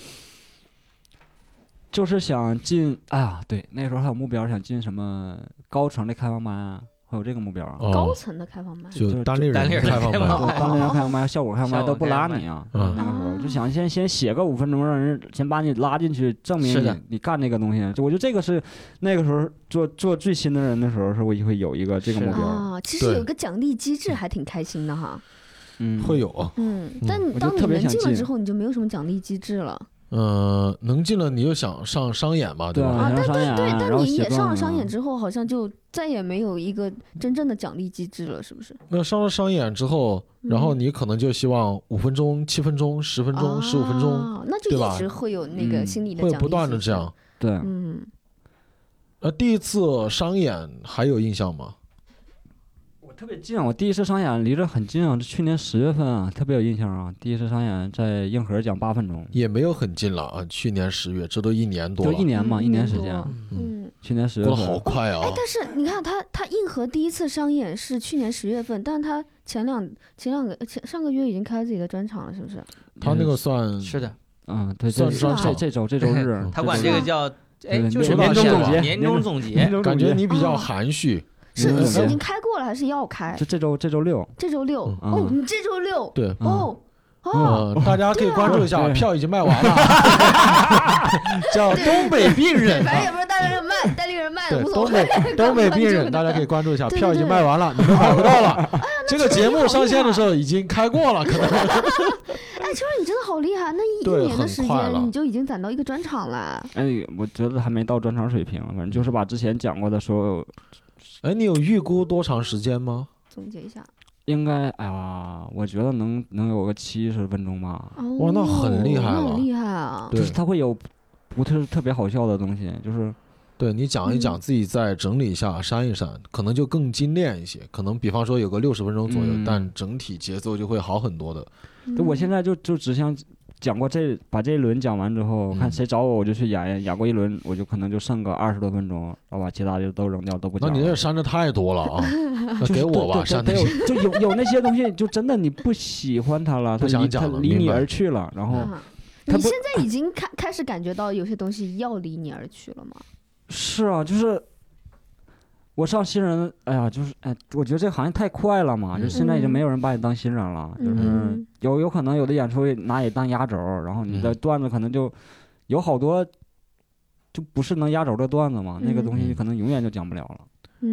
就是想进，对，那时候还有目标，想进什么高层的开放麦啊，会有这个目标啊。 高层的开放麦， 就单立人开放麦， 单立人开放麦、效果开放麦都不拉你啊。那个时候就想先写个5分钟，让人先把你拉进去，证明你干那个东西。我觉得这个是那个时候做最新的人的时候，是我会有一个这个目标。 其实有个奖励机制还挺开心的哈。 会有。 但当你能进了之后，你就没有什么奖励机制了。 能进了你就想上商演嘛，对吧？ 对，但你也上了商演之后，好像就再也没有一个真正的奖励机制了，是不是？ 那上了商演之后，然后你可能就希望5分钟、7分钟、10分钟、15分钟， 那就一直会有那个心理的奖励， 会不断的这样。 对， 第一次商演还有印象吗？ 特别近，我第一次商演离这很近啊，这去年10月份啊，特别有印象啊。第一次商演在硬核讲8分钟， 也没有很近了啊。去年10月，这都1年多了， 就1年嘛，1年时间。去年10月份， 过得好快啊！ 但是你看他硬核第一次商演是去年10月份，但是他上个月已经开了自己的专场了，是不是？ 他那个算是的， 对， 算专场， 这周日， 他管这个叫就是年终总结， 感觉你比较含蓄。 是已经开过了还是要开？ 这周六。 这周六你这周六对大家可以关注一下，票已经卖完了，叫东北病人， 反正也不是单立人卖的，无所谓。东北病人，大家可以关注一下，票已经卖完了，你们买不到了。这个节目上线的时候已经开过了，可能。 秋儿，你真的好厉害！那一年的时间，你就已经攒到一个专场了。 我觉得还没到专场水平，反正就是把之前讲过的所有。 你有预估多长时间吗？ 总结一下， 应该我觉得能有个70分钟吧。 哇，那很厉害了， 很厉害啊！ 就是它会有不特别好笑的东西，就是对你讲一讲，自己再整理一下，删一删，可能就更精炼一些。可能比方说有个60分钟左右，但整体节奏就会好很多的。 对，我现在就只想讲过把这一轮讲完之后，看谁找我就去演过一轮，我就可能就剩个20多分钟，然后把其他就都扔掉，都不讲。 那你这删的太多了啊！那给我吧，删的就有那些东西，就真的你不喜欢它了， 不想讲了， 离你而去了。然后你现在已经开始感觉到有些东西要离你而去了吗？ 是啊，就是我上新人，我觉得这个行业太快了嘛，就是现在已经没有人把你当新人了，就是有可能有的演出拿你当压轴，然后你的段子可能就有好多就不是能压轴的段子嘛，那个东西可能永远就讲不了了。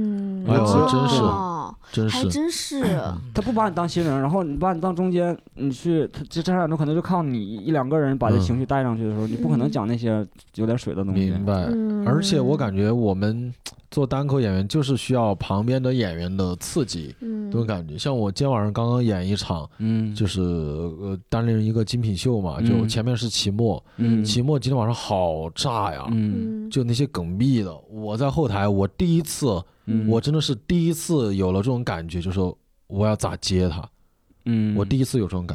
真是， 他不把你当新人，然后你把你当中间，你去这场演出可能就靠你1-2个人把这情绪带上去的时候，你不可能讲那些有点水的东西。 明白。而且我感觉我们做单口演员就是需要旁边的演员的刺激，这种感觉。像我今天晚上刚刚演一场，就是单立人一个精品秀嘛，就前面是期末，期末今天晚上好炸呀，就那些梗逼的，我在后台，我第一次。我真的是第一次有了这种感觉，就是说我要咋接他，我第一次有这种感觉，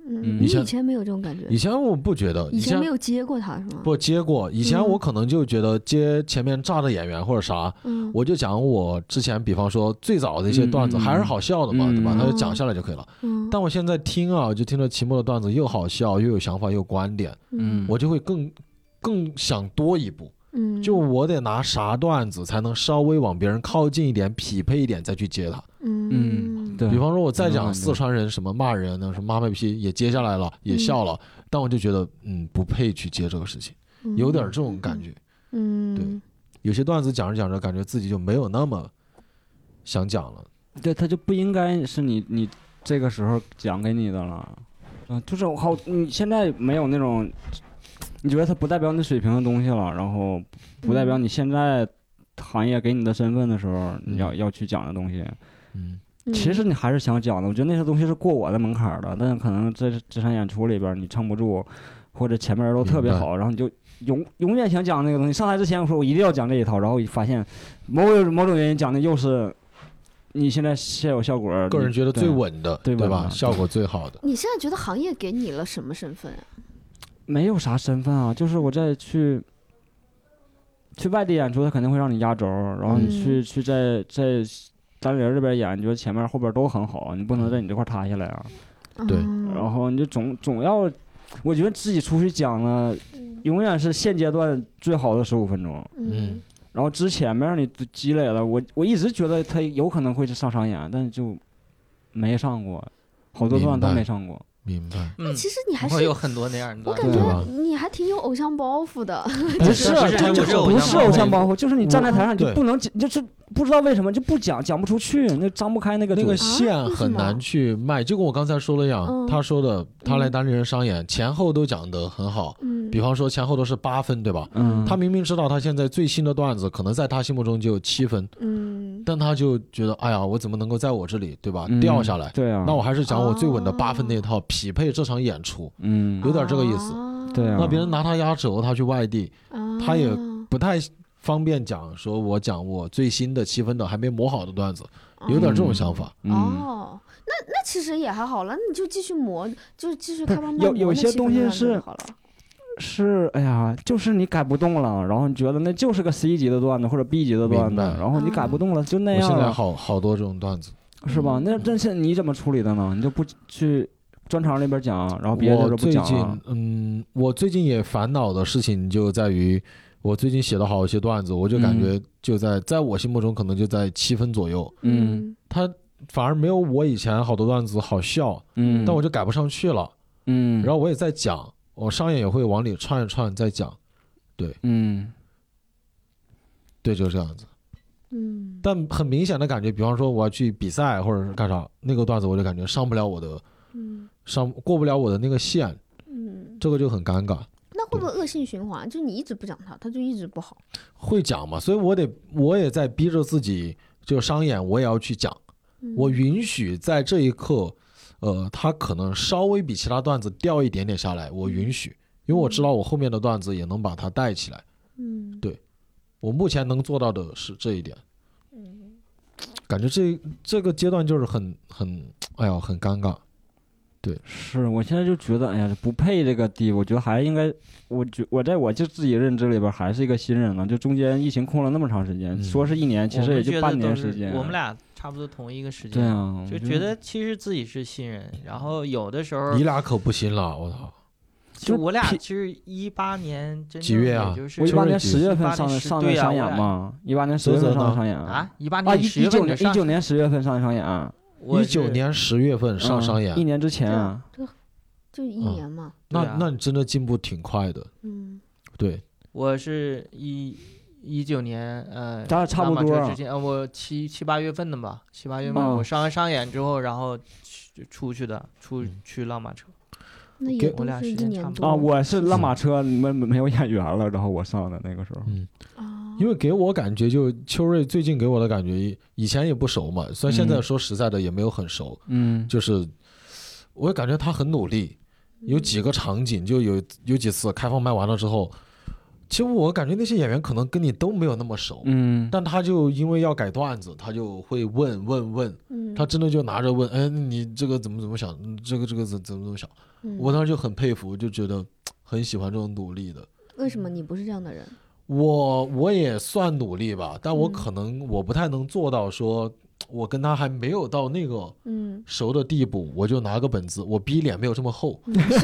你以前没有这种感觉？ 以前我不觉得， 以前没有接过他是吗？ 不接过，以前我可能就觉得接前面炸的演员或者啥，我就讲我之前比方说最早的一些段子还是好笑的嘛，对吧？他就讲下来就可以了。但我现在听啊，就听着期末的段子又好笑又有想法又有观点，我就会更想多一步。就我得拿啥段子才能稍微往别人靠近一点，匹配一点再去接他。 对。 比方说我再讲四川人什么骂人呢，什么妈卖批也接下来了，也笑了，但我就觉得不配去接这个事情，有点这种感觉。对，有些段子讲着讲着，感觉自己就没有那么想讲了。 对，他就不应该是你这个时候讲给你的了。就是你现在没有那种。你觉得它不代表你水平的东西了，然后不代表你现在行业给你的身份的时候，你要去讲的东西。其实你还是想讲的。我觉得那些东西是过我的门槛的，但是可能在这场演出里边你撑不住，或者前面人都特别好，然后你就永远想讲那个东西。上台之前我说我一定要讲这一套，然后发现某种原因讲的又是你现在现有效果， 个人觉得最稳的，对吧？效果最好的。 你现在觉得行业给你了什么身份啊？ 没有啥身份啊，就是我再去外地演出，他肯定会让你压轴，然后你去在单人这边演，你觉得前面后边都很好，你不能在你这块塌下来啊。 对， 然后你就总要，我觉得自己出去讲呢，永远是现阶段最好的15分钟。然后之前面你积累了，我一直觉得他有可能会是上商演，但是就没上过，好多段都没上过。 明白。 其实你还是会有很多那样的， 我感觉你还挺有偶像包袱的。 不是偶像包袱，就是你站在台上你就不能，就是不知道为什么就不讲不出去，那张不开那个线很难去卖。就跟我刚才说的一样，他说的他来单立人商演前后都讲得很好，比方说前后都是8分，对吧？他明明知道他现在最新的段子可能在他心目中就有7分，但他就觉得哎呀，我怎么能够在我这里，对吧，掉下来？ 对啊， 那我还是讲我最稳的8分那一套，匹配这场演出。有点这个意思。 对啊， 那别人拿他压轴，他去外地，他也不太方便讲，说我讲我最新的7分的还没磨好的段子，有点这种想法。 那其实也还好了，你就继续磨，就继续开放麦。 有些东西是哎呀，就是你改不动了，然后你觉得那就是个 C 级的段子或者 B 级的段子，然后你改不动了，就那样了。 我现在好多这种段子， 是吧？那这是你怎么处理的呢？你就不去专场里边讲，然后别的都不讲了。 我最近也烦恼的事情就在于，我最近写了好一些段子，我就感觉就在我心目中可能就在7分左右。他反而没有我以前好多段子好笑，但我就改不上去了。然后我也在讲，我商演也会往里串一串再讲。对，对，就是这样子。但很明显的感觉，比方说我要去比赛或者是干啥，那个段子我就感觉上不了我的。过不了我的那个线，这个就很尴尬。 那会不会恶性循环？就你一直不讲他就一直不好。 会讲嘛，所以我也在逼着自己，就商演我也要去讲。我允许在这一刻，他可能稍微比其他段子掉一点点下来，我允许，因为我知道我后面的段子也能把它带起来。对，我目前能做到的是这一点。感觉这个阶段就是很尴尬。对， 是我现在就觉得，哎呀，不配这个地，我觉得还应该，我在我就自己认知里边还是一个新人呢，就中间疫情空了那么长时间，说是1年，其实也就半年时间。 我们俩差不多同一个时间， 对啊， 就觉得其实自己是新人，然后有的时候你俩可不新了，我操！ 就我俩其实18年几月啊？ 就是我18年10月份上的商演嘛，18年10月份上的商演啊，18年10月份 19年10月份上的商演 ，19年10月份上商演 ，1年之前啊， 就1年嘛。 那你真的进步挺快的。对， 我是19年咱俩差不多之前，我7、8月份的吧，7、8月份我上完商演之后，然后出去浪马车。 那也都是1年多啊！我是浪马车，没有演员了，然后我上的那个时候。 因为给我感觉，就秋瑞最近给我的感觉，以前也不熟嘛，虽然现在说实在的也没有很熟。就是我也感觉他很努力，有几个场景，就有几次开放麦完了之后， 其实我感觉那些演员可能跟你都没有那么熟，但他就因为要改段子，他就会问，他真的就拿着问，哎，你这个怎么想，这个怎么想，我当时就很佩服，就觉得很喜欢这种努力的。 为什么你不是这样的人？ 我也算努力吧，但我可能我不太能做到说。我跟他还没有到那个熟的地步，我就拿个本子，我逼脸没有这么厚。 你我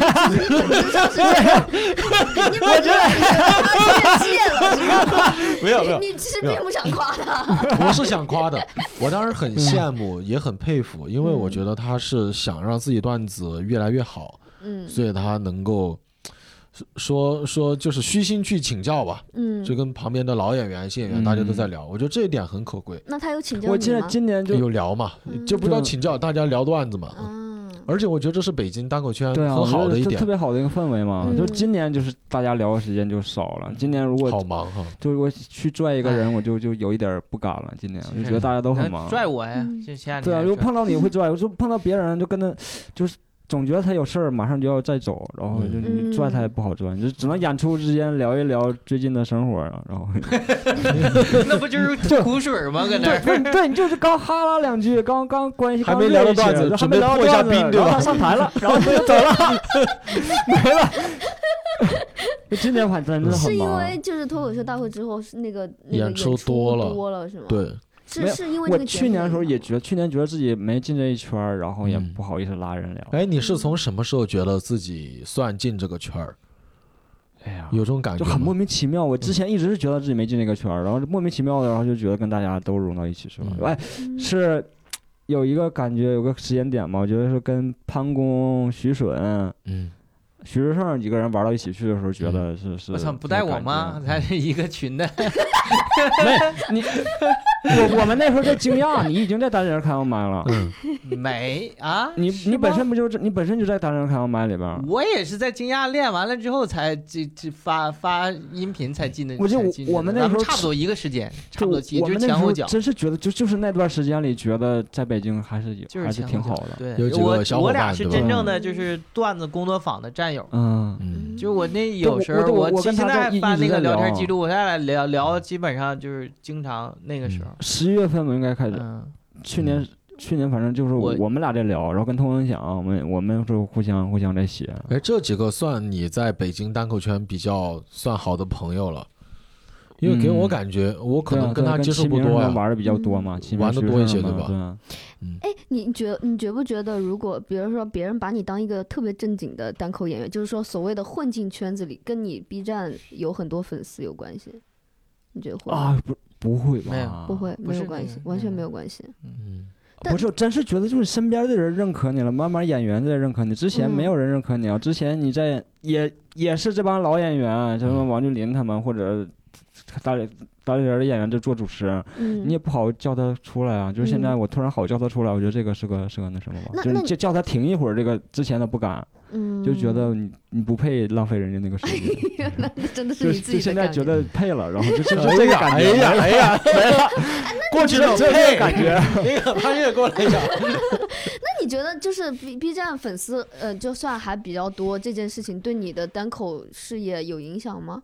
觉得他越界了， 没有， 你其实并不想夸他。 我是想夸的，我当时很羡慕，也很佩服，因为我觉得他是想让自己段子越来越好，所以他能够。说就是虚心去请教吧，就跟旁边的老演员、新演员大家都在聊，我觉得这一点很可贵。 那他有请教你吗？ 我记得今年就有聊嘛，就不叫请教，大家聊段子嘛。而且我觉得这是北京单口圈很好的一点， 特别好的一个氛围嘛。就今年就是大家聊的时间就少了，今年如果好忙哈， 就我去拽一个人，我就有一点不敢了。今年我就觉得大家都很忙。 拽我呀， 对啊，如果碰到你会拽，我就碰到别人就跟他就是。总觉得他有事儿，马上就要再走，然后就你拽他也不好拽，就只能演出之间聊一聊最近的生活，然后那不就是苦水吗？搁那对，你就是刚哈拉两句，刚关系还没聊到段子，准备破一下冰，对吧？ 然后他上台了，然后他就走了，没了。今年反正真的很忙。 是因为就是脱口秀大会之后是那个演出多了是吗？ 对。 是因为我去年的时候也觉得自己没进这一圈，然后也不好意思拉人聊。 哎，你是从什么时候觉得自己算进这个圈儿？ 哎呀， 有这种感觉就很莫名其妙。我之前一直是觉得自己没进那个圈儿，然后莫名其妙的，然后就觉得跟大家都融到一起去了。哎，是有一个感觉，有个时间点嘛，我觉得是跟潘公、徐隼，徐志胜几个人玩到一起去的时候，觉得是。 我操，不带我吗？咱是一个群的。 没你，我们那时候在惊讶，你已经在单人开放麦了。 没啊？ 你本身就在单人开放麦里边。 我也是在惊讶练完了之后才发音频才进的。 我们那时候差不多一个时间，差不多我们那时候真是觉得就是那段时间里觉得在北京还是挺好的。 对， 有几个小伙伴， 我俩是真正的就是段子工作坊的战友。就我那有时候我现在翻那个聊天记录，我俩聊基本上就是经常那个时候。 11月份我应该开始，去年反正就是我们俩在聊，然后跟通文响，我们就互相在写。 哎，这几个算你在北京单口圈比较算好的朋友了。因为给我感觉，我可能跟他接触不多呀， 玩的比较多嘛， 玩的多一些，对吧？ 哎，你觉不觉得，如果比如说别人把你当一个特别正经的单口演员，就是说所谓的混进圈子里，跟你 B 站有很多粉丝有关系？你觉得会啊？不会吧？ 不会，没有关系，完全没有关系。 不是，真是觉得就是身边的人认可你了，慢慢演员在认可你，之前没有人认可你啊。之前你在也是这帮老演员，什么王俊林他们或者。大连的演员就做主持，你也不好叫他出来啊。就是现在我突然好叫他出来，我觉得这个是个那什么吧，就是叫他停一会儿，这个之前的不敢，就觉得你不配浪费人家那个时间。 那真的是你自己的感觉。 就现在觉得配了，然后就是这个感觉。 哎呀，没了，过去的这个感觉。 那个潘越过来讲。 那你觉得就是 B 站粉丝就算还比较多，这件事情对你的单口事业有影响吗？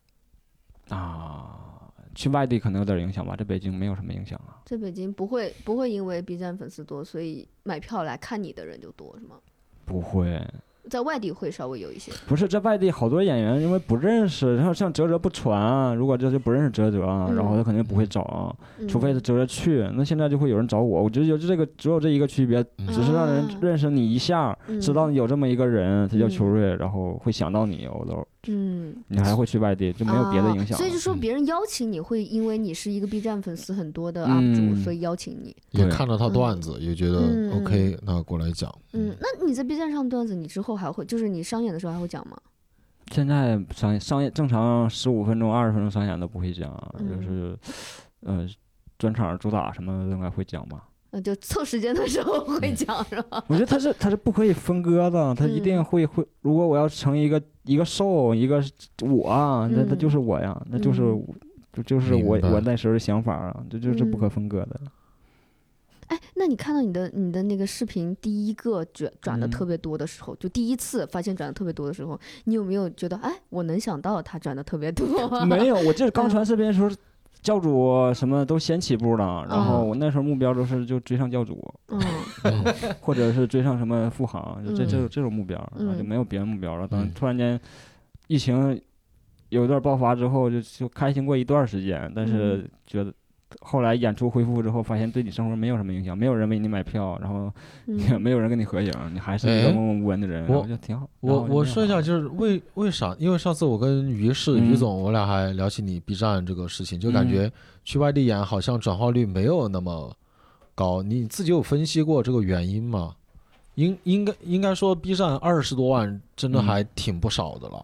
去外地可能有点影响吧，在北京没有什么影响啊。 在北京不会因为 B 站粉丝多，所以买票来看你的人就多，是吗？ 不会。 在外地会稍微有一些。 不是，在外地好多演员因为不认识，然后像哲哲不传啊，如果这就不认识哲哲啊，然后他肯定不会找，除非他哲哲去。那现在就会有人找我觉得只有这一个区别，只是让人认识你一下，知道有这么一个人，他叫邱瑞，然后会想到你，我都你还会去外地，就没有别的影响。 所以就说别人邀请你会因为你是一个 B 站粉丝很多的 UP 主，所以邀请你。 也看到他段子，也觉得 OK，那过来讲。 那你在 B 站上段子，你之后还会就是你商演的时候还会讲吗？ 现在商演正常15分钟、20分钟商演都不会讲，就是专场主打什么的应该会讲吧。 就凑时间的时候会讲是吧？ 我觉得他是不可以分割的，他一定会。如果我要成一个受一个我，那就是我呀，那就是我那时候的想法啊，这就是不可分割的。 哎，那你看到你的那个视频第一个转的特别多的时候，就第一次发现转的特别多的时候，你有没有觉得，哎，我能想到他转的特别多？ 没有，我这刚传视频的时候，教主什么都先起步了，然后我那时候目标都是就追上教主，或者是追上什么富航，就这种目标，然后就没有别的目标了。等突然间疫情有一段爆发之后，就开心过一段时间，但是觉得。后来演出恢复之后，发现对你生活没有什么影响，没有人为你买票，然后也没有人跟你合影，你还是一个默默无闻的人，我觉得挺好。 我说一下，就是为啥？因为上次我跟于总，我俩还聊起你 B 站这个事情，就感觉去外地演好像转化率没有那么高。你自己有分析过这个原因吗？应该说 B 站20多万真的还挺不少的了。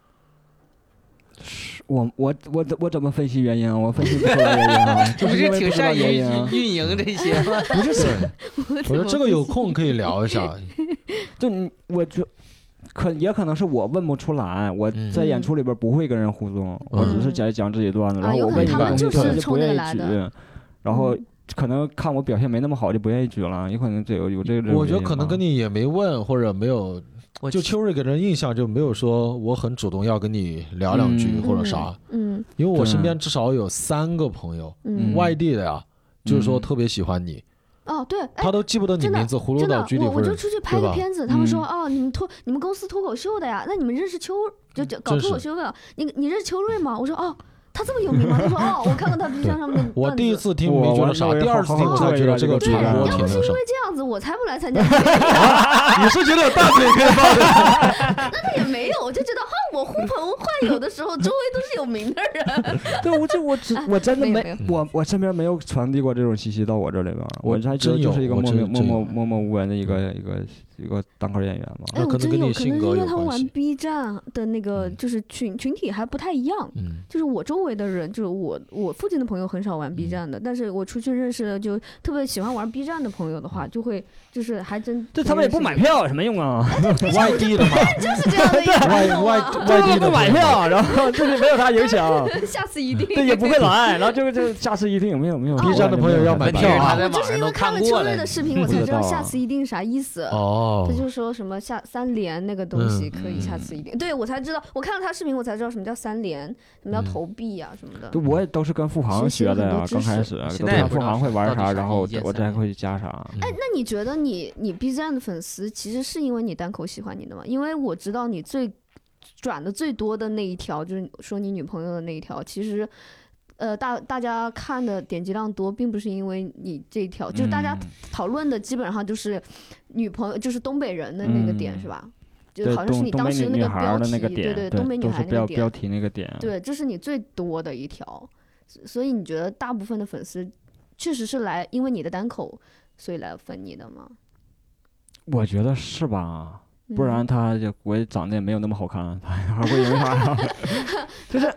我怎么分析原因啊？我分析不出来原因啊，就是因为不知道原因啊。 运营这些吗？ 不是，我觉得这个有空可以聊一下。 就我觉也可能是我问不出来，我在演出里边不会跟人互动，我只是讲自己段子，然后我问一个东西，他就不愿意举，然后可能看我表现没那么好就不愿意举了，有可能有这个。 我觉得可能跟你也没问或者没有。就秋瑞给人印象就没有说我很主动要跟你聊两句或者啥，因为我身边至少有3个朋友，外地的呀，就是说特别喜欢你。 哦，对， 他都记不得你名字，葫芦岛具体我就出去拍个片子，他们说哦，你们公司脱口秀的呀，那你们认识就搞脱口秀的，你认识秋瑞吗？我说哦。他这么有名吗？他说哦，我看到他 B 站上面的。 我第一次听没觉得啥，第二次听我才觉得这个传播挺那什么。要不是因为这样子，我才不来参加。 你是觉得有大腿可以抱的？ 那也没有，我就觉得我呼朋唤友的时候，周围都是有名的人。 对，我真的没我身边没有传递过这种信息到我这里边，我还觉得就是一个默默无闻的一个单口演员嘛。 哎，我真有可能是因为他们玩 B 站的那个就是群体还不太一样，就是我周围的人，就是我附近的朋友很少玩 B 站的，但是我出去认识的就特别喜欢玩 B 站的朋友的话，就会就是还真对他们也不买票有什么用啊？ 外地的嘛， 就是这样的一个外地的不买票，然后这里没有啥影响， 下次一定对也不会来，然后就下次一定有没有 B 站的朋友要买票啊？ 我就是因为看了秋瑞的视频，我才知道下次一定啥意思。 哦， 他就说什么3连那个东西可以下次一定，对我才知道，我看了他视频我才知道什么叫3连，什么叫投币啊什么的。 我也都是跟付航学的呀，刚开始都看付航会玩啥，然后我才会加啥。 哎，那你觉得你 B 站的粉丝其实是因为你单口喜欢你的吗？因为我知道你转的最多的那一条，就是说你女朋友的那一条，其实大家看的点击量多，并不是因为你这一条，就是大家讨论的基本上就是女朋友，就是东北人的那个点，是吧？就好像是你当时那个标题，对，东北女孩那个标题那个点， 对，这是你最多的一条。所以你觉得大部分的粉丝确实是因为你的单口，所以来粉你的吗？ 我觉得是吧，不然我长得也没有那么好看，他还会因为啥？就是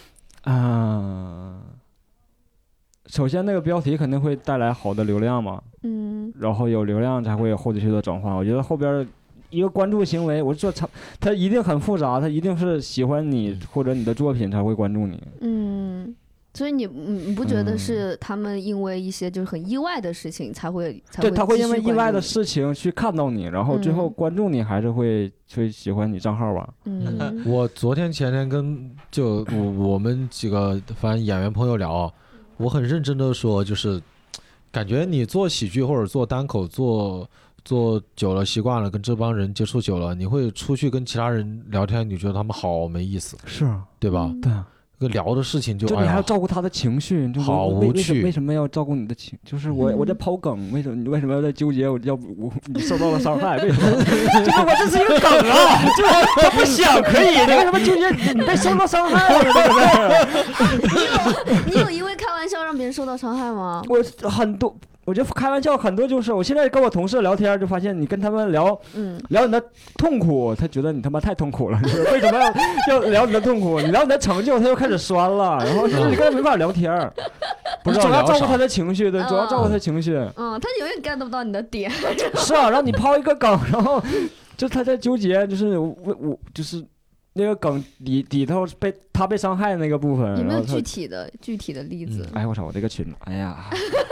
首先那个标题肯定会带来好的流量嘛，然后有流量才会有后续的转化。我觉得后边一个关注行为，我说他一定很复杂，他一定是喜欢你或者你的作品才会关注你。 所以你不觉得是他们因为一些就是很意外的事情才会对，他会因为意外的事情去看到你，然后最后关注你，还是会喜欢你账号吧？ 我昨天前天跟我们几个反正演员朋友聊，我很认真的说，就是感觉你做喜剧或者做单口做久了习惯了，跟这帮人接触久了，你会出去跟其他人聊天，你觉得他们好没意思， 是啊， 对吧？ 对啊。 聊的事情就你还要照顾他的情绪，就好无趣。 为什么要照顾你的情？就是我在抛梗，你为什么要在纠结？你受到了伤害，为什么？就是我这是一个梗啊，就是他不想可以，你为什么纠结？你被受到伤害了， 你有因为开玩笑让别人受到伤害吗？ 我觉得开玩笑很多，就是我现在跟我同事聊天，就发现你跟他们聊你的痛苦，他觉得你他妈太痛苦了，就是为什么要聊你的痛苦？你聊你的成就，他又开始酸了，然后就是你跟他没法聊天，不是总要照顾他的情绪，对，总要照顾他情绪。 他永远 get 不到你的点。 是啊，让你抛一个梗，然后就他在纠结，就是我就是那个梗里头他被伤害的那个部分。 有没有具体的例子？ 哎我操，我这个群，哎呀。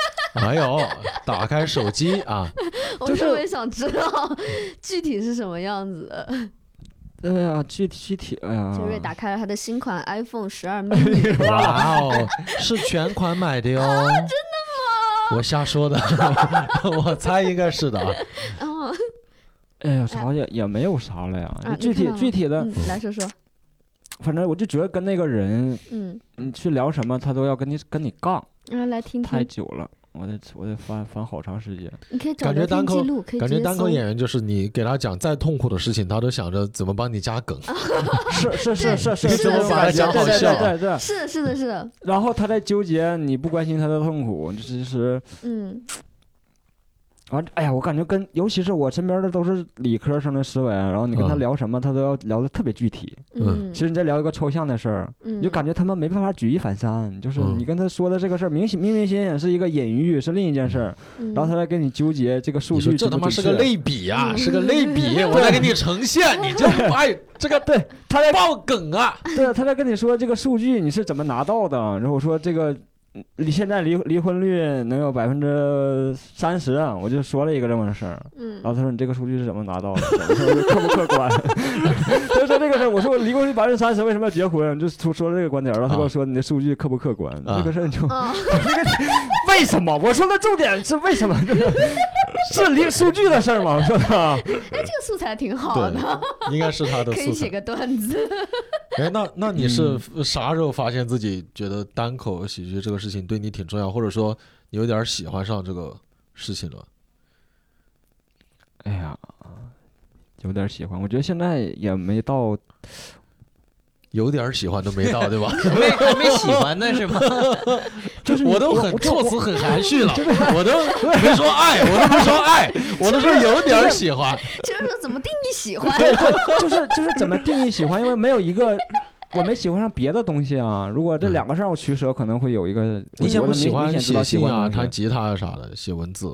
没有，打开手机啊。 我特别想知道具体是什么样子。 对呀，具体，哎呀， 杰瑞打开了他的新款 iPhone 12 mini。 哇哦，是全款买的哟。真的吗？我瞎说的，我猜应该是的。 哎呀，啥也没有啥了呀。具体的， 来说说。 反正我就觉得跟那个人，你去聊什么，他都要跟你杠。 来听听。 太久了。我得翻好长时间。 你可以找聊天记录， 感觉单口演员就是你给他讲再痛苦的事情，他都想着怎么帮你加梗。 是， 怎么把它讲好笑？ 对，是的。 然后他在纠结，你不关心他的痛苦，就是哎呀，我感觉尤其是我身边的都是理科生的思维，然后你跟他聊什么，他都要聊得特别具体。其实你在聊一个抽象的事儿，你就感觉他们没办法举一反三。就是你跟他说的这个事儿，明明显显是一个隐喻，是另一件事儿，然后他在跟你纠结这个数据。 这他妈是个类比啊，是个类比，我在给你呈现，你就这个对他在爆梗啊。 对，他在跟你说这个数据你是怎么拿到的，然后我说这个。现在离婚率能有30%啊，我就说了一个这么的事儿，然后他说你这个数据是怎么拿到的？我说客不客观？他说这个事儿，我说离婚率30%为什么要结婚？就说了这个观点，然后他跟我说你的数据客不客观？这个事儿就为什么？我说的重点是为什么？是数据的事儿吗？我说的。 这个素材挺好的， 应该是他的素材， 可以写个段子。 那你是啥时候发现自己觉得单口喜剧这个事情对你挺重要，或者说你有点喜欢上这个事情了？ 哎呀，有点喜欢，我觉得现在也没到。 有点喜欢都没到，对吧？ 还没喜欢呢是吗？ 就是我都很措辞很含蓄了，我都没说爱，我都说有点喜欢。 就是说怎么定义喜欢？ 对，就是怎么定义喜欢，因为没有一个。我没喜欢上别的东西啊，如果这2个事儿我取舍，可能会有一个。 你喜不喜欢写信啊、弹吉他啊啥的，写文字？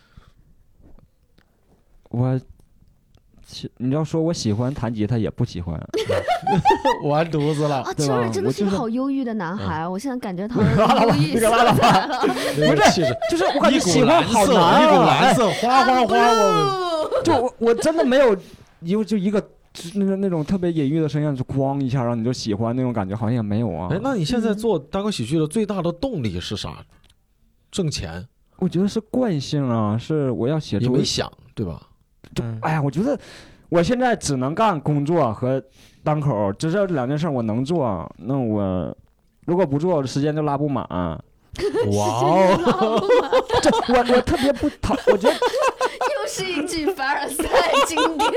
你要说我喜欢弹吉他，也不喜欢。 完犊子了！ 杰瑞真的是一个好忧郁的男孩，我现在感觉他忧郁色彩了。 不是，就是我感觉喜欢好难， 一股蓝色，哗， 我真的没有就一个。那种特别隐喻的声音，就咣一下让你就喜欢那种感觉，好像也没有啊。 那你现在做单口喜剧的最大的动力是啥？挣钱？ 我觉得是惯性啊，是我要写。 你没想对吧？ 哎呀，我觉得我现在只能干工作和单口，这2件事我能做。那我如果不做，时间就拉不满。 哇哦！ 我特别不讨，我觉得。 又是一句凡尔赛经典。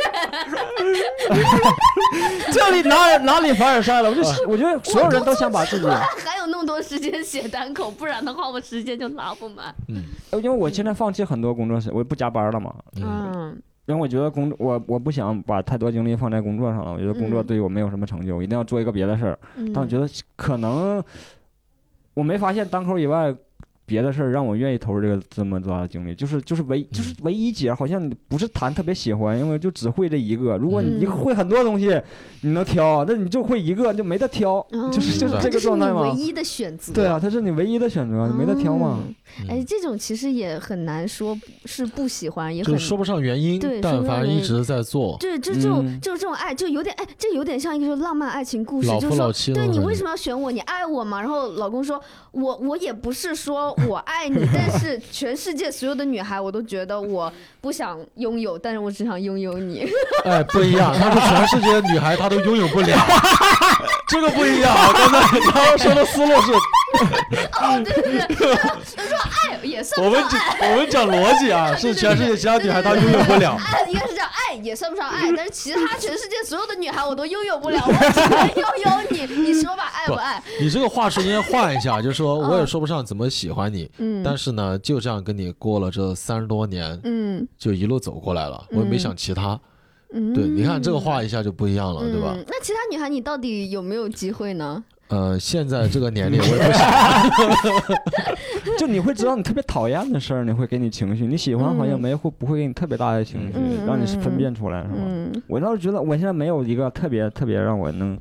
这里哪里凡尔赛了？我觉得所有人都想把自己。 还有那么多时间写单口，不然的话我时间就拉不满。 因为我现在放弃很多工作室，我不加班了嘛。因为我觉得我不想把太多精力放在工作上了。我觉得工作对于我没有什么成就，我一定要做一个别的事儿。但我觉得可能我没发现单口以外。别的事儿让我愿意投入这么大的精力，就是唯一解，好像不是弹特别喜欢，因为就只会这一个。如果你会很多东西，你能挑，那你就会一个，就没得挑，就是这个状态嘛。 唯一的选择。 对啊，它是你唯一的选择，你没得挑嘛。 这种其实也很难说是不喜欢，也很说不上原因。对，但凡一直在做。 对，这种爱，就有点这有点像一个浪漫爱情故事，就是说，对你为什么要选我？你爱我吗？然后老公说，我也不是说。我爱你，但是全世界所有的女孩我都觉得我不想拥有，但是我只想拥有你。 哎，不一样，但是全世界的女孩她都拥有不了，这个不一样。刚才他说的思路是， 对，说爱也算不上爱。我们讲逻辑啊，是全世界其他女孩她拥有不了。 应该是讲爱也算不上爱，但是其他全世界所有的女孩我都拥有不了，我只能拥有你。你说吧，爱不爱？ 你这个话术应该换一下，就是说我也说不上怎么喜欢你，但是呢，就这样跟你过了这30多年，就一路走过来了，我也没想其他。对，你看这个话一下就不一样了，对吧？ 那其他女孩你到底有没有机会呢？ 现在这个年龄我也不想。 就你会知道你特别讨厌的事儿，你会给你情绪；你喜欢好像不会给你特别大的情绪，让你分辨出来，是吧？我倒是觉得我现在没有一个特别让我能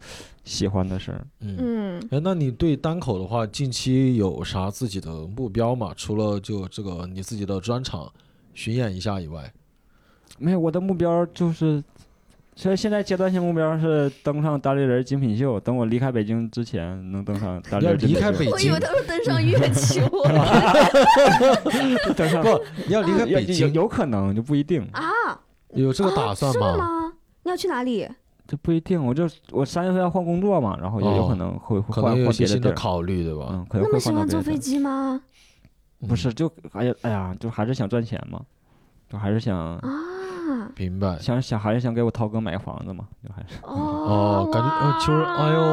喜欢的事儿。 那你对单口的话，近期有啥自己的目标吗？除了就这个你自己的专场巡演一下以外， 没有，我的目标就是。所以现在阶段性目标是登上单立人精品秀，等我离开北京之前能登上单立人精品秀。 要离开北京， 我以为他说登上月球。 登上不，你要离开北京， 有可能就不一定啊。 有这个打算吗？ 是吗？你要去哪里？ 这不一定，我3月份要换工作嘛，然后也有可能会换别的新的考虑，对吧？ 可能会换到别的地儿。 那么喜欢坐飞机吗？ 不是，就哎呀，就还是想赚钱嘛，就还是想啊。 明白， 还是想给我涛哥买个房子嘛，就还是感觉就是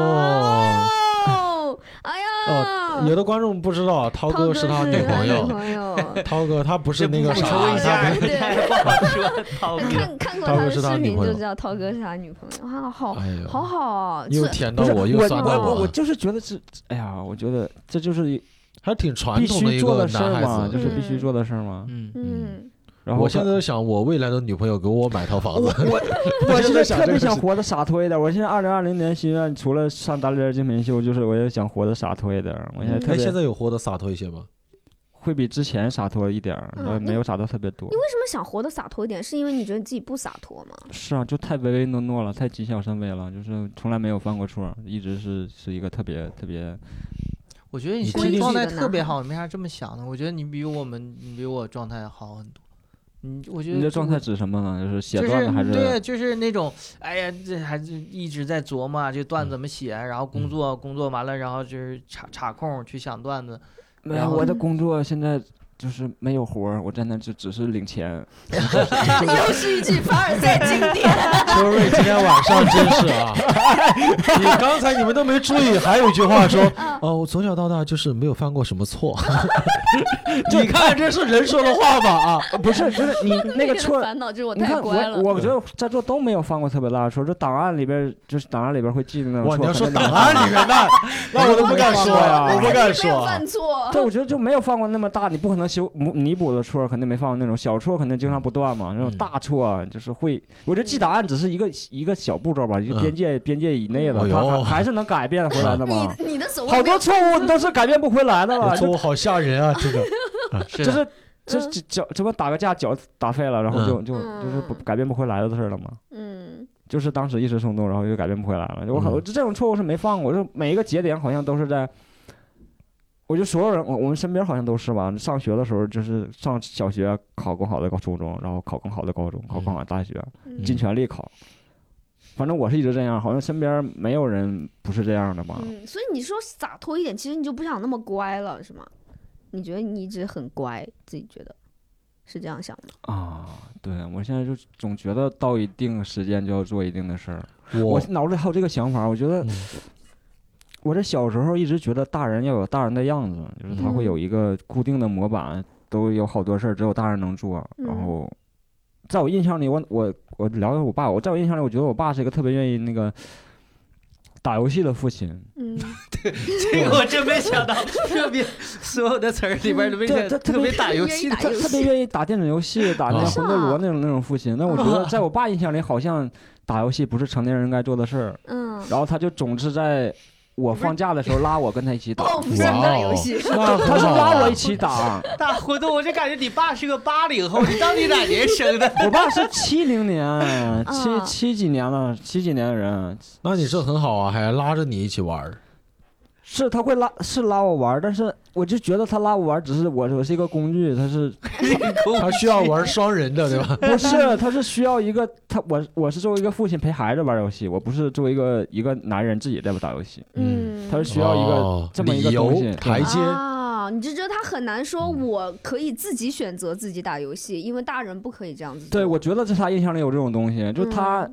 有的观众不知道，涛哥是他女朋友。涛哥他不是那个啥， 说一下，不好说。涛哥看过他的视频就知道涛哥是他女朋友啊，好好啊， 又甜到我，又酸到我就是觉得哎呀，我觉得这就是还挺传统的一个男孩子， 就是必须做的事儿嘛。然后我现在想，我未来的女朋友给我买套房子。 我现在特别想活得洒脱一点。我现在2020年心愿除了上单立人精品秀，就是我也想活得洒脱一点。我现在有活得洒脱一些吗？ 会比之前洒脱一点，没有洒脱特别多。 你为什么想活得洒脱一点？是因为你觉得自己不洒脱吗？ 是啊，就太唯唯诺诺了，太谨小慎微了，就是从来没有犯过错，一直是一个特别。 我觉得你现在状态特别好，没啥这么想的。我觉得你比我状态好很多。我觉得你的状态指什么呢？就是写段子还是？ 对，就是那种，哎呀，这还是一直在琢磨这段子怎么写，然后工作完了，然后就是插空去想段子。 然后我的工作现在就是没有活儿，我在那就只是领钱。 又是一句凡尔赛经典。 秋瑞今天晚上真是啊！刚才你们都没注意，还有一句话说，我从小到大就是没有犯过什么错。你看这是人说的话吧？啊， 不是，就是你那个错。 烦恼就是我太乖了。 我觉得在座都没有犯过特别大的错，就档案里边会记的那种错。 你要说档案里面那我都不敢说呀，我不敢说。 犯错。 对，我觉得就没有犯过那么大，你不可能弥补的错，肯定没犯过那种小错，肯定经常不断嘛。那种大错就是会，我觉得记档案只是一个小步骤吧，一个边界以内的，它还是能改变回来的嘛。 你的手好多错误都是改变不回来的了。 错误好吓人啊，这个。 就是脚怎么打个架脚打废了，然后就是改变不回来的事了嘛。就是当时一时冲动，然后就改变不回来了。我这种错误是没犯过，就每一个节点好像都是在。我觉得所有人，我们身边好像都是吧。上学的时候就是上小学考更好的初中，然后考更好的高中，考更好的大学，尽全力考。反正我是一直这样，好像身边没有人不是这样的吧。 所以你说洒脱一点，其实你就不想那么乖了，是吗？你觉得你一直很乖，自己觉得是这样想的啊？对，我现在就总觉得到一定时间就要做一定的事儿。我脑子里还有这个想法，我觉得。我这小时候一直觉得大人要有大人的样子，就是他会有一个固定的模板，都有好多事儿只有大人能做。然后，在我印象里，我聊聊我爸，在我印象里，我觉得我爸是一个特别愿意那个打游戏的父亲。 对，这个我真没想到，特别所有的词儿里边都特别打游戏， 特别愿意打电子游戏，打那魂斗罗那种父亲。那我觉得在我爸印象里，好像打游戏不是成年人应该做的事儿。然后他就总是在。我放假的时候拉我跟他一起打， 打游戏， 他是拉我一起打。 大活动，我就感觉你爸是个80后，你到底哪年生的？ 我爸是70年，七几年的人。 那你这很好啊，还拉着你一起玩。 是他会拉我玩，但是我就觉得他拉我玩只是我是一个工具， 他需要玩双人的，对吧？ 不是，他是需要一个我是作为一个父亲陪孩子玩游戏，我不是作为一个男人自己在打游戏。他是需要一个这么一个东西台阶。 你就觉得他很难说我可以自己选择自己打游戏，因为大人不可以这样子做。 对，我觉得在他印象里有这种东西，就他。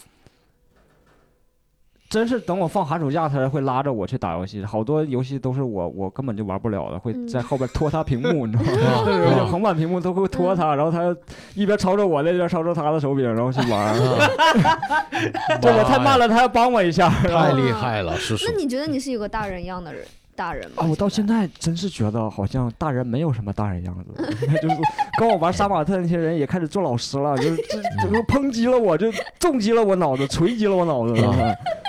真是等我放寒暑假，他才会拉着我去打游戏。好多游戏都是我根本就玩不了的，会在后边拖他屏幕，你知道吗？横版屏幕都会拖他，然后他一边操作我的，一边操作他的手柄，然后去玩。对，我太慢了，他要帮我一下。 太厉害了，叔叔。 那你觉得你是有个大人一样的大人吗？ 我到现在真是觉得好像大人没有什么大人样子，就是跟我玩杀马特那些人也开始做老师了，就是抨击了我，就重击了我脑子，锤击了我脑子。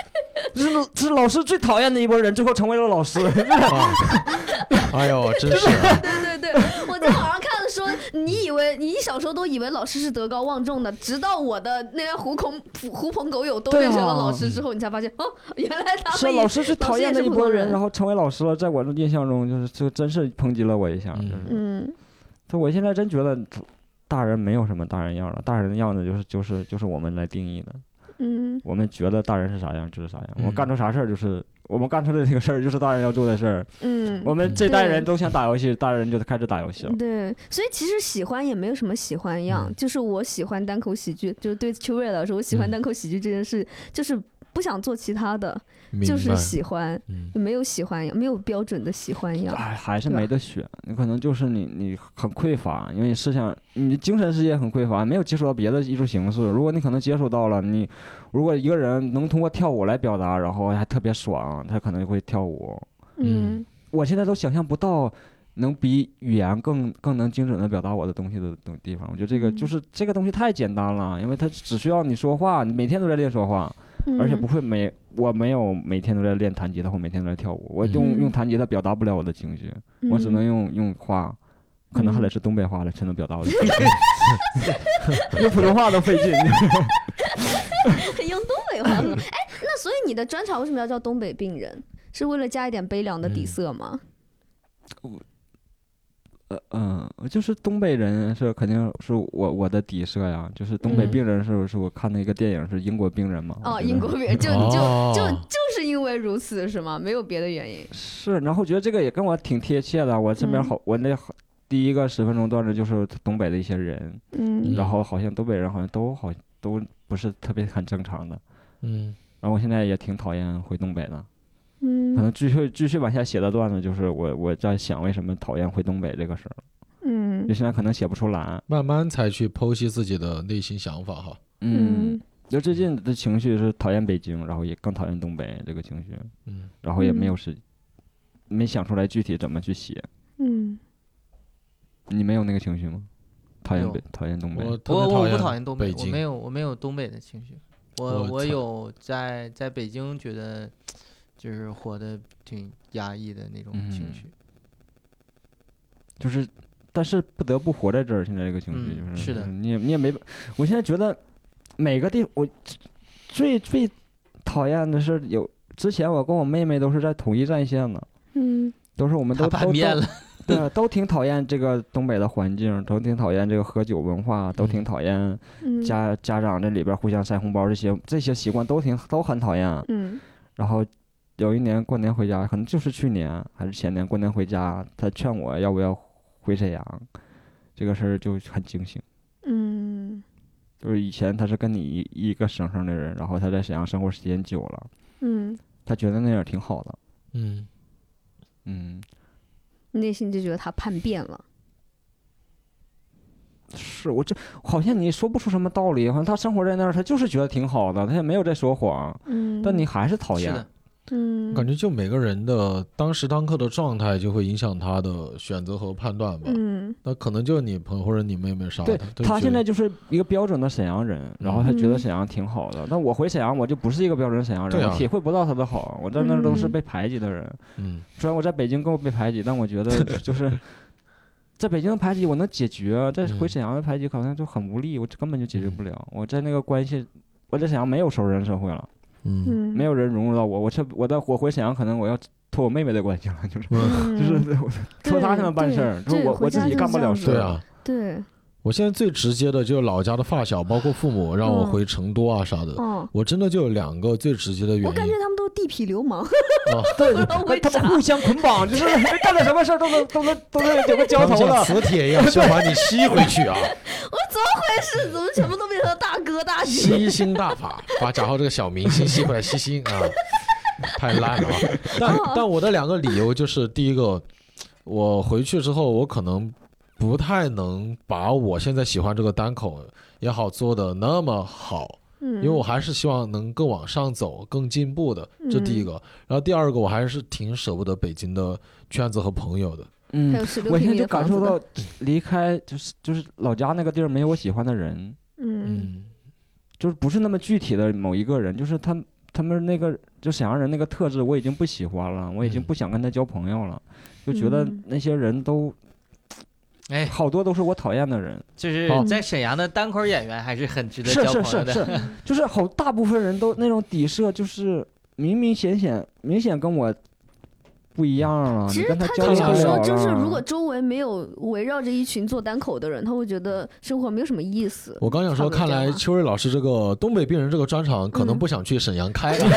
这是老师最讨厌的一波人，最后成为了老师。 哎呦，真是、 对，我在网上看说，你小时候都以为老师是德高望重的，直到我的那些狐朋狗友都变成了老师之后，你才发现哦，原来他们是老师最讨厌的一波人，然后成为老师了，在我的印象中就真是抨击了我一下。就我现在真觉得大人没有什么大人样了，大人的样子就是我们来定义的。我们觉得大人是啥样就是啥样，我们干出啥事儿就是我们干出的这个事儿就是大人要做的事儿。我们这代人都想打游戏，大人就开始打游戏了。 对，所以其实喜欢也没有什么喜欢样，就是我喜欢单口喜剧，就对秋瑞来说，我喜欢单口喜剧这件事，就是不想做其他的，就是喜欢，没有喜欢样，没有标准的喜欢样。 还是没得选，你可能就是你很匮乏，因为你精神世界很匮乏，没有接触到别的艺术形式。如果你可能接触到了，如果一个人能通过跳舞来表达，然后还特别爽，他可能会跳舞。我现在都想象不到能比语言更能精准的表达我的东西的地方。我觉得这个东西太简单了，因为它只需要你说话，你每天都在练说话。而且我没有每天都在练弹吉他或每天都在跳舞，我用弹吉他表达不了我的情绪，我只能用话，可能还得是东北话了才能表达我的情绪。用普通话都费劲。 用东北话。那所以你的专场为什么要叫东北病人？是为了加一点悲凉的底色吗？ 就是东北人是肯定是我的底色呀，就是东北病人是我看的一个电影是英国病人嘛。 英国病人就是因为如此是吗？没有别的原因。是， 然后觉得这个也跟我挺贴切的。我身边我那第一个10分钟段子就是东北的一些人，然后好像东北人好像都不是特别很正常的，然后我现在也挺讨厌回东北的。可能继续往下写的段子就是我在想为什么讨厌回东北这个事儿。就现在可能写不出来， 慢慢才去剖析自己的内心想法哈。 就最近的情绪是讨厌北京，然后也更讨厌东北这个情绪。然后也没想出来具体怎么去写。你没有那个情绪吗？讨厌东北？ 我不讨厌东北，我没有东北的情绪。我有在北京觉得就是活得挺压抑的那种情绪。 就是但是不得不活在这儿，现在这个情绪是的， 你也没。我现在觉得每个地我最讨厌的是之前我跟我妹妹都是在统一战线的，都是我们都叛变了。 对，都挺讨厌这个东北的环境，都挺讨厌这个喝酒文化，都挺讨厌家长这里边互相塞红包这些习惯都很讨厌。然后有一年过年回家，可能就是去年还是前年过年回家，他劝我要不要回沈阳，这个事儿就很惊醒。就是以前他是跟你一个省的人，然后他在沈阳生活时间久了，他觉得那样挺好的。 内心就觉得他叛变了。 是我这好像你说不出什么道理，好像他生活在那儿，他就是觉得挺好的，他也没有在说谎。但你还是讨厌。 感觉就每个人的当时当刻的状态就会影响他的选择和判断吧。那可能就是你朋友或者你妹妹啥的。 对，他现在就是一个标准的沈阳人，然后他觉得沈阳挺好的。但我回沈阳，我就不是一个标准沈阳人，我体会不到他的好。我在那儿都是被排挤的人。虽然我在北京更被排挤，但我觉得就是在北京的排挤我能解决，在回沈阳的排挤好像就很无力，我根本就解决不了。我在那个关系，我在沈阳没有熟人社会了。没有人融入到我回沈阳，可能我要托我妹妹的关系了，就是托她才能办事儿，我自己干不了事。 对啊， 对。 我现在最直接的就是老家的发小，包括父母让我回成都啊啥的。我真的就有2个最直接的原因。 我感觉他们都地痞流氓。 对，他们互相捆绑，就是干点什么事儿都能有个交头的， 像磁铁一样，想把你吸回去啊！ 我怎么回事？怎么全部都变成大哥大姐？ 吸星大法，把贾浩这个小明星吸回来吸星啊！太烂了啊！但我的2个理由就是，第一个，我回去之后，我可能不太能把我现在喜欢这个单口也好做的那么好，因为我还是希望能更往上走，更进步的，这第一个。然后第二个，我还是挺舍不得北京的圈子和朋友的。 我现在就感受到离开就是老家那个地儿没有我喜欢的人。就是不是那么具体的某一个人，就是他他们那个就沈阳人那个特质我已经不喜欢了，我已经不想跟他交朋友了，就觉得那些人都。好多都是我讨厌的人， 就是在沈阳的单口演员还是很值得交朋友的。 是，就是大部分人都那种底色，就是明显跟我不一样了。 其实他就想说，就是如果周围没有围绕着一群做单口的人，他会觉得生活没有什么意思。 我刚想说，看来秋瑞老师这个东北病人这个专场可能不想去沈阳开。 对，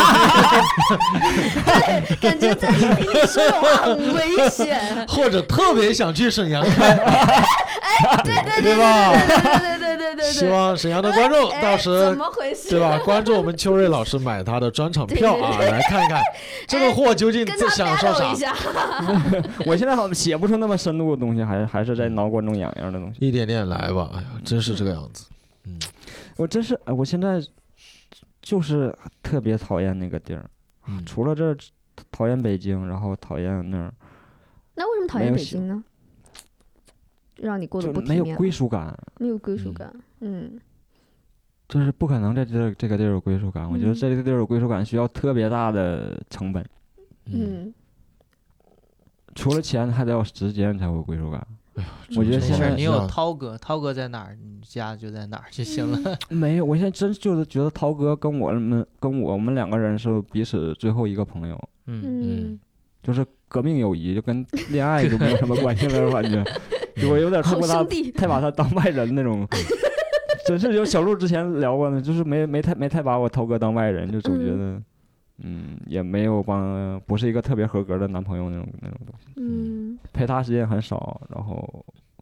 感觉在这里说的话很危险， 或者特别想去沈阳开。 对吧？ 对， 希望沈阳的观众到时怎么回事？ 对吧？关注我们秋瑞老师买他的专场票啊，来看看这个货究竟在享受啥。 我现在好像写不出那么深度的东西，还是在挠观众痒痒的东西。 一点点来吧，哎呀，真是这个样子。 我现在就是特别讨厌那个地儿，除了这讨厌北京，然后讨厌那儿。 那为什么讨厌北京呢？让你过得不体面， 没有归属感，就是不可能在这个地儿有归属感。我觉得这个地儿有归属感需要特别大的成本，除了钱还得有时间才会有归属感。我觉得现在你有涛哥在哪儿，你家就在哪儿就行了。 没有，我现在真就是觉得涛哥跟我们两个人是彼此最后一个朋友，就是革命友谊，就跟恋爱就没有什么关系了，感觉。我有点太把他当外人那种，真是有小鹿之前聊过呢，就是没太把我涛哥当外人，就总觉得，也没有不是一个特别合格的男朋友那种东西，陪他时间很少，然后，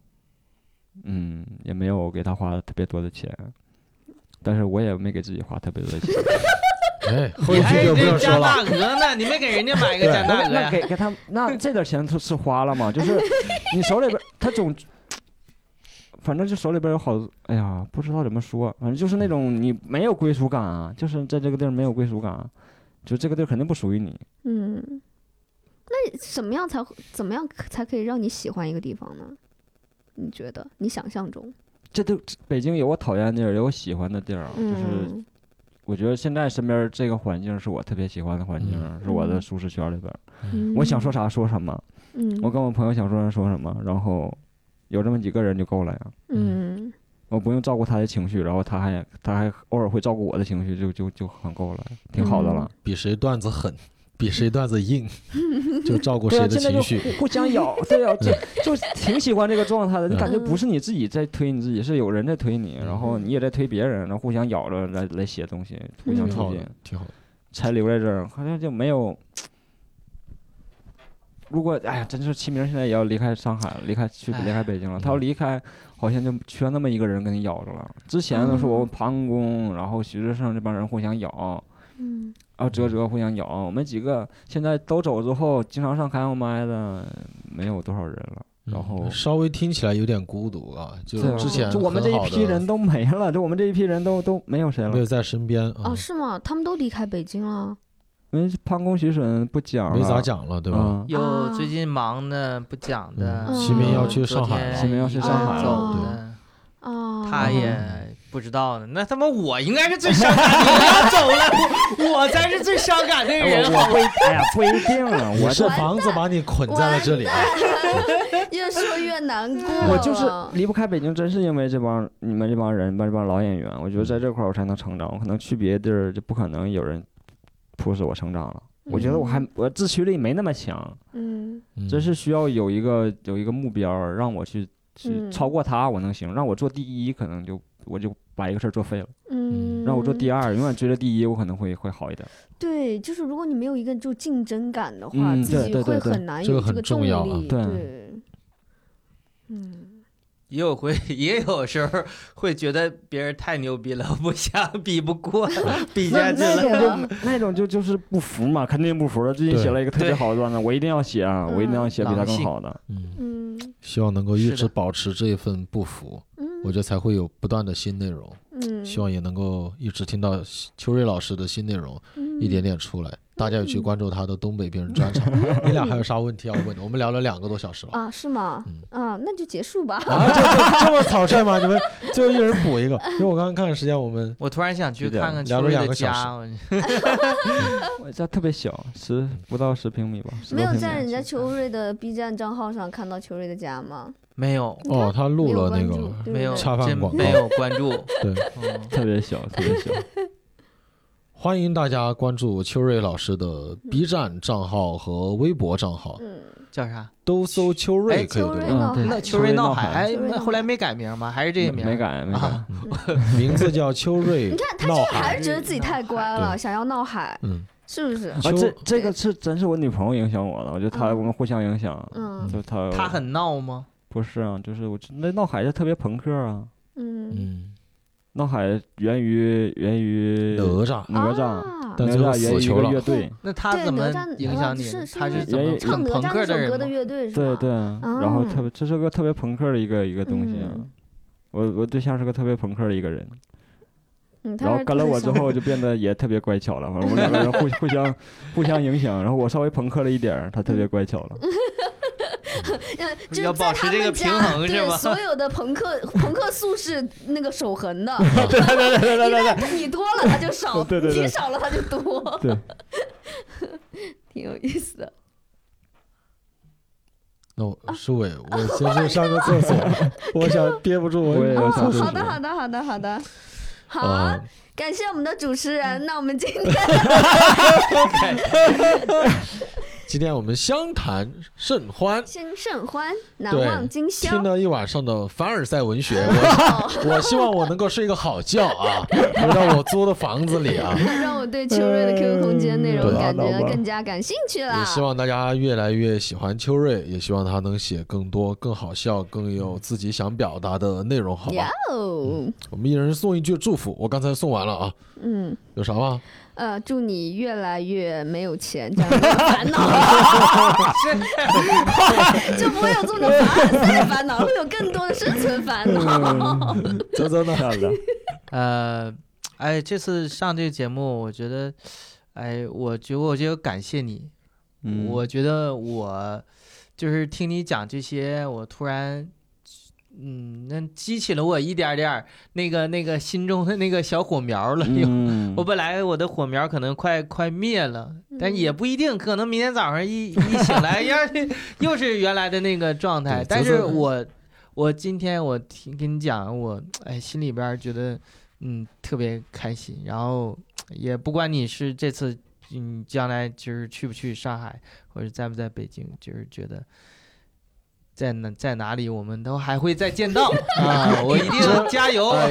也没有给他花特别多的钱，但是我也没给自己花特别多的钱。 后一句就不用说了。 加大鹅呢？你没给人家买一个加大鹅呀？ 那给他，那这点钱是花了吗？就是你手里边，他反正就手里边有好，哎呀，不知道怎么说，反正就是那种你没有归属感啊，就是在这个地儿没有归属感，就这个地儿肯定不属于你。 那怎么样才可以让你喜欢一个地方呢？你觉得？你想象中？ 北京有我讨厌的地儿，有我喜欢的地儿，就是。我觉得现在身边这个环境是我特别喜欢的环境，是我的舒适圈里边。我想说啥说什么，我跟我朋友想说什么，然后有这么几个人就够了呀。我不用照顾他的情绪，然后他还偶尔会照顾我的情绪，就很够了，挺好的了。 比谁段子狠，比谁段子硬，就照顾谁的情绪， 互相咬，对呀，就挺喜欢这个状态的。你感觉不是你自己在推你自己，是有人在推你，然后你也在推别人，然后互相咬着来写东西，互相推进， 挺好的。 才留在这儿，好像就没有。如果哎呀，真是齐明现在也要离开上海，离开北京了。他要离开，好像就缺那么一个人跟你咬着了。之前都是我庞公，然后徐志胜这帮人互相咬。哲互相咬，我们几个现在都走之后，经常上开放麦的没有多少人了，然后稍微听起来有点孤独啊。就之前就我们这一批人都没了，就我们这一批人都没有谁了， 没有在身边啊。 是吗？他们都离开北京了。 因为潘公徐损不讲了， 没咋讲了，对吧？ 有最近忙的不讲的， 齐明要去上海， 齐明要去上海了， 对，他也。不知道呢，那他妈我应该是最伤感的，你要走了，我才是最伤感的人。 不一定了， 我是房子把你捆在了这里。 越说越难过。 我就是离不开北京，真是因为你们这帮人，这帮老演员，我觉得在这块我才能成长。我可能去别的地儿就不可能有人迫使我成长了。我觉得我自驱力没那么强，真是需要有一个目标让我去超过他，我能行。让我做第一，可能我就把一个事儿做废了。让我做第二，永远追着第一，我可能会好一点。 对，就是如果你没有一个就竞争感的话，自己会很难有这个动力。对， 也有时候会觉得别人太牛逼了，不想比不过，比下去了。 那种就是不服嘛，肯定不服了。最近写了一个特别好的段子，我一定要写啊，我一定要写比他更好的。 希望能够一直保持这一份不服，我觉得才会有不断的新内容。希望也能够一直听到秋瑞老师的新内容一点点出来。 大家也去关注他的东北病人专场。你俩还有啥问题要问的？我们聊了2个多小时了啊，是吗？那就结束吧。 啊，这么草率吗？你们就一人补一个，因为我刚刚看时间， 我突然想去看看聊了2个小时。 我家特别小，不到10平米吧。 没有在人家秋瑞的 B 站账号上看到秋瑞的家吗？ 没有哦，他录了那个没有插饭广告， 没有关注。 对， 特别小，特别小。 欢迎大家关注秋瑞老师的 B 站账号和微博账号， 叫啥？ 都搜秋瑞可以对吧？ 那秋瑞闹海，那后来没改名吗？还是这个名？ 没改， 名字叫秋瑞。 你看他这还是觉得自己太乖了，想要闹海，是不是？ 这个是真是我女朋友影响我的，我觉得我们互相影响。就他很闹吗？ 不是啊，就是我那闹海就特别朋克啊。闹海源于哪吒， 但最后死球了。乐队， 那他怎么影响你？他是怎么很朋克的人吗？ 对，然后这是个特别朋克的一个东西啊。我对象是个特别朋克的一个人，然后跟了我之后就变得也特别乖巧了。反正我们2个人互相影响，然后我稍微朋克了一点，他特别乖巧了。 要保持这个平衡是吧？ 所有的朋克素是那个守恒的，对，你多了他就少，你少了他就多， 对， 挺有意思的。 那舒伟，我先去上个厕所，我想憋不住，我也要上厕所。 好的，好。感谢我们的主持人，那我们今天我们相谈甚欢， 难忘今宵。 听了一晚上的凡尔赛文学，我希望我能够睡一个好觉啊，回到我租的房子里啊， 让我对秋瑞的 QQ 空间内容感觉更加感兴趣了。 也希望大家越来越喜欢秋瑞，也希望他能写更多更好笑、更有自己想表达的内容，好吧？我们一人送一句祝福，我刚才送完了啊。有啥吗？ 祝你越来越没有钱，这样没有烦恼，就不会有这么多凡尔赛的烦恼，会有更多的生存烦恼。 真的。 这次上这个节目，我觉得，我觉得感谢你。我觉得我就是听你讲这些，我突然。那激起了我一点点那个心中的那个小火苗了。我本来我的火苗可能快灭了，但也不一定，可能明天早上一醒来，又是原来的那个状态。但是我今天我跟你讲，我心里边觉得特别开心。然后也不管你是这次将来就是去不去上海，或者在不在北京，就是觉得。在哪里，我们都还会再见到啊！我一定加油！ 好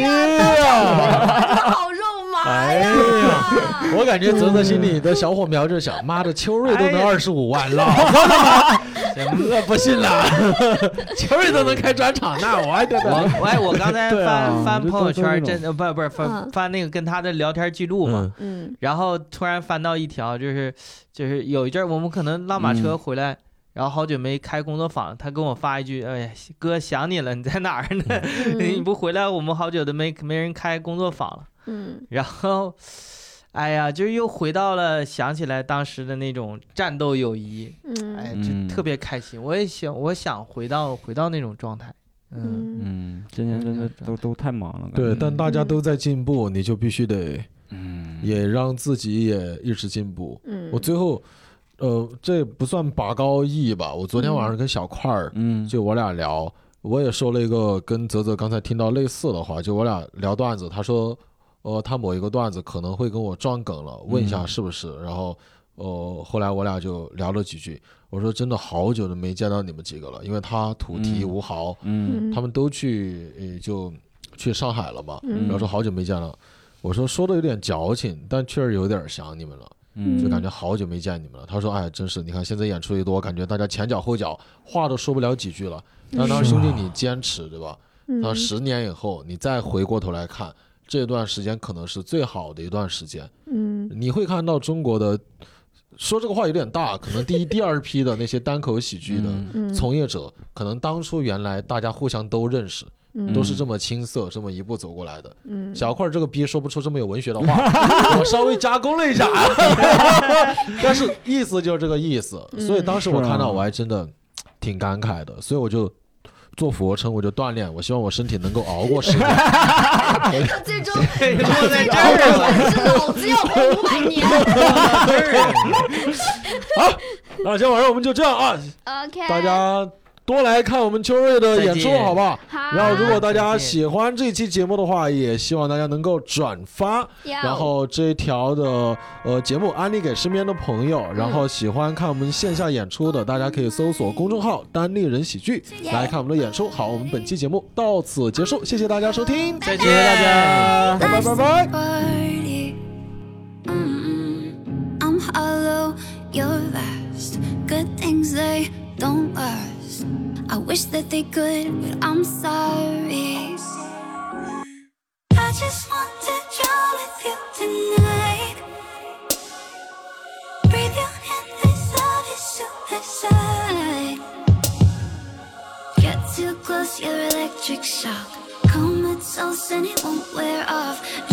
肉麻呀！ 我感觉泽心里的小火苗就想：妈的，秋瑞都能25万了，我不信了，秋瑞都能开专场，那我刚才翻朋友圈，真的不是翻那个跟他的聊天记录嘛，然后突然翻到一条，就是有一阵我们可能拉马车回来。然后好久没开工作坊，他跟我发一句：“哥想你了，你在哪儿呢？你不回来，我们好久都没人开工作坊了。”然后，就是又回到了想起来当时的那种战斗友谊，就特别开心。我想回到那种状态。 今年真的都太忙了。 对，但大家都在进步，你就必须得，也让自己也一直进步。我最后。这不算拔高意吧？我昨天晚上跟小块儿，就我俩聊，我也说了一个跟泽泽刚才听到类似的话，就我俩聊段子，他说，他某一个段子可能会跟我撞梗了，问一下是不是？然后，后来我俩就聊了几句，我说真的好久都没见到你们几个了，因为他土提吴豪，他们都去上海了嘛，然后说好久没见了，我说的有点矫情，但确实有点想你们了。就感觉好久没见你们了。他说：“真是，你看现在演出一多，感觉大家前脚后脚，话都说不了几句了。但他说兄弟你坚持，对吧？他10年以后你再回过头来看，这段时间可能是最好的一段时间。你会看到中国的，说这个话有点大，可能第一、第二批的那些单口喜剧的从业者，可能当初原来大家互相都认识， 都是这么青涩，这么一步走过来的。小块这个逼说不出这么有文学的话，我稍微加工了一下，但是意思就是这个意思。所以当时我看到我还真的挺感慨的，所以我就做俯卧撑，我就锻炼，我希望我身体能够熬过10年。 最终落在这儿了，是老子要活500年。 好，那今天晚上我们就这样啊。 OK， 大家多来看我们秋瑞的演出，好不好？ 好。 然后，如果大家喜欢这期节目的话，也希望大家能够转发，然后这一条的节目安利给身边的朋友。然后喜欢看我们线下演出的，大家可以搜索公众号“单立人喜剧”来看我们的演出。好，我们本期节目到此结束，谢谢大家收听， 再见， 谢谢大家，拜拜拜拜。 I'm hollow, you're vast. Good things they don't last. I wish that they could, but I'm sorry. I just want to drown with you tonight. Breathe you in this love is suicide. Get too close, your electric shock. Comatose and it won't wear off.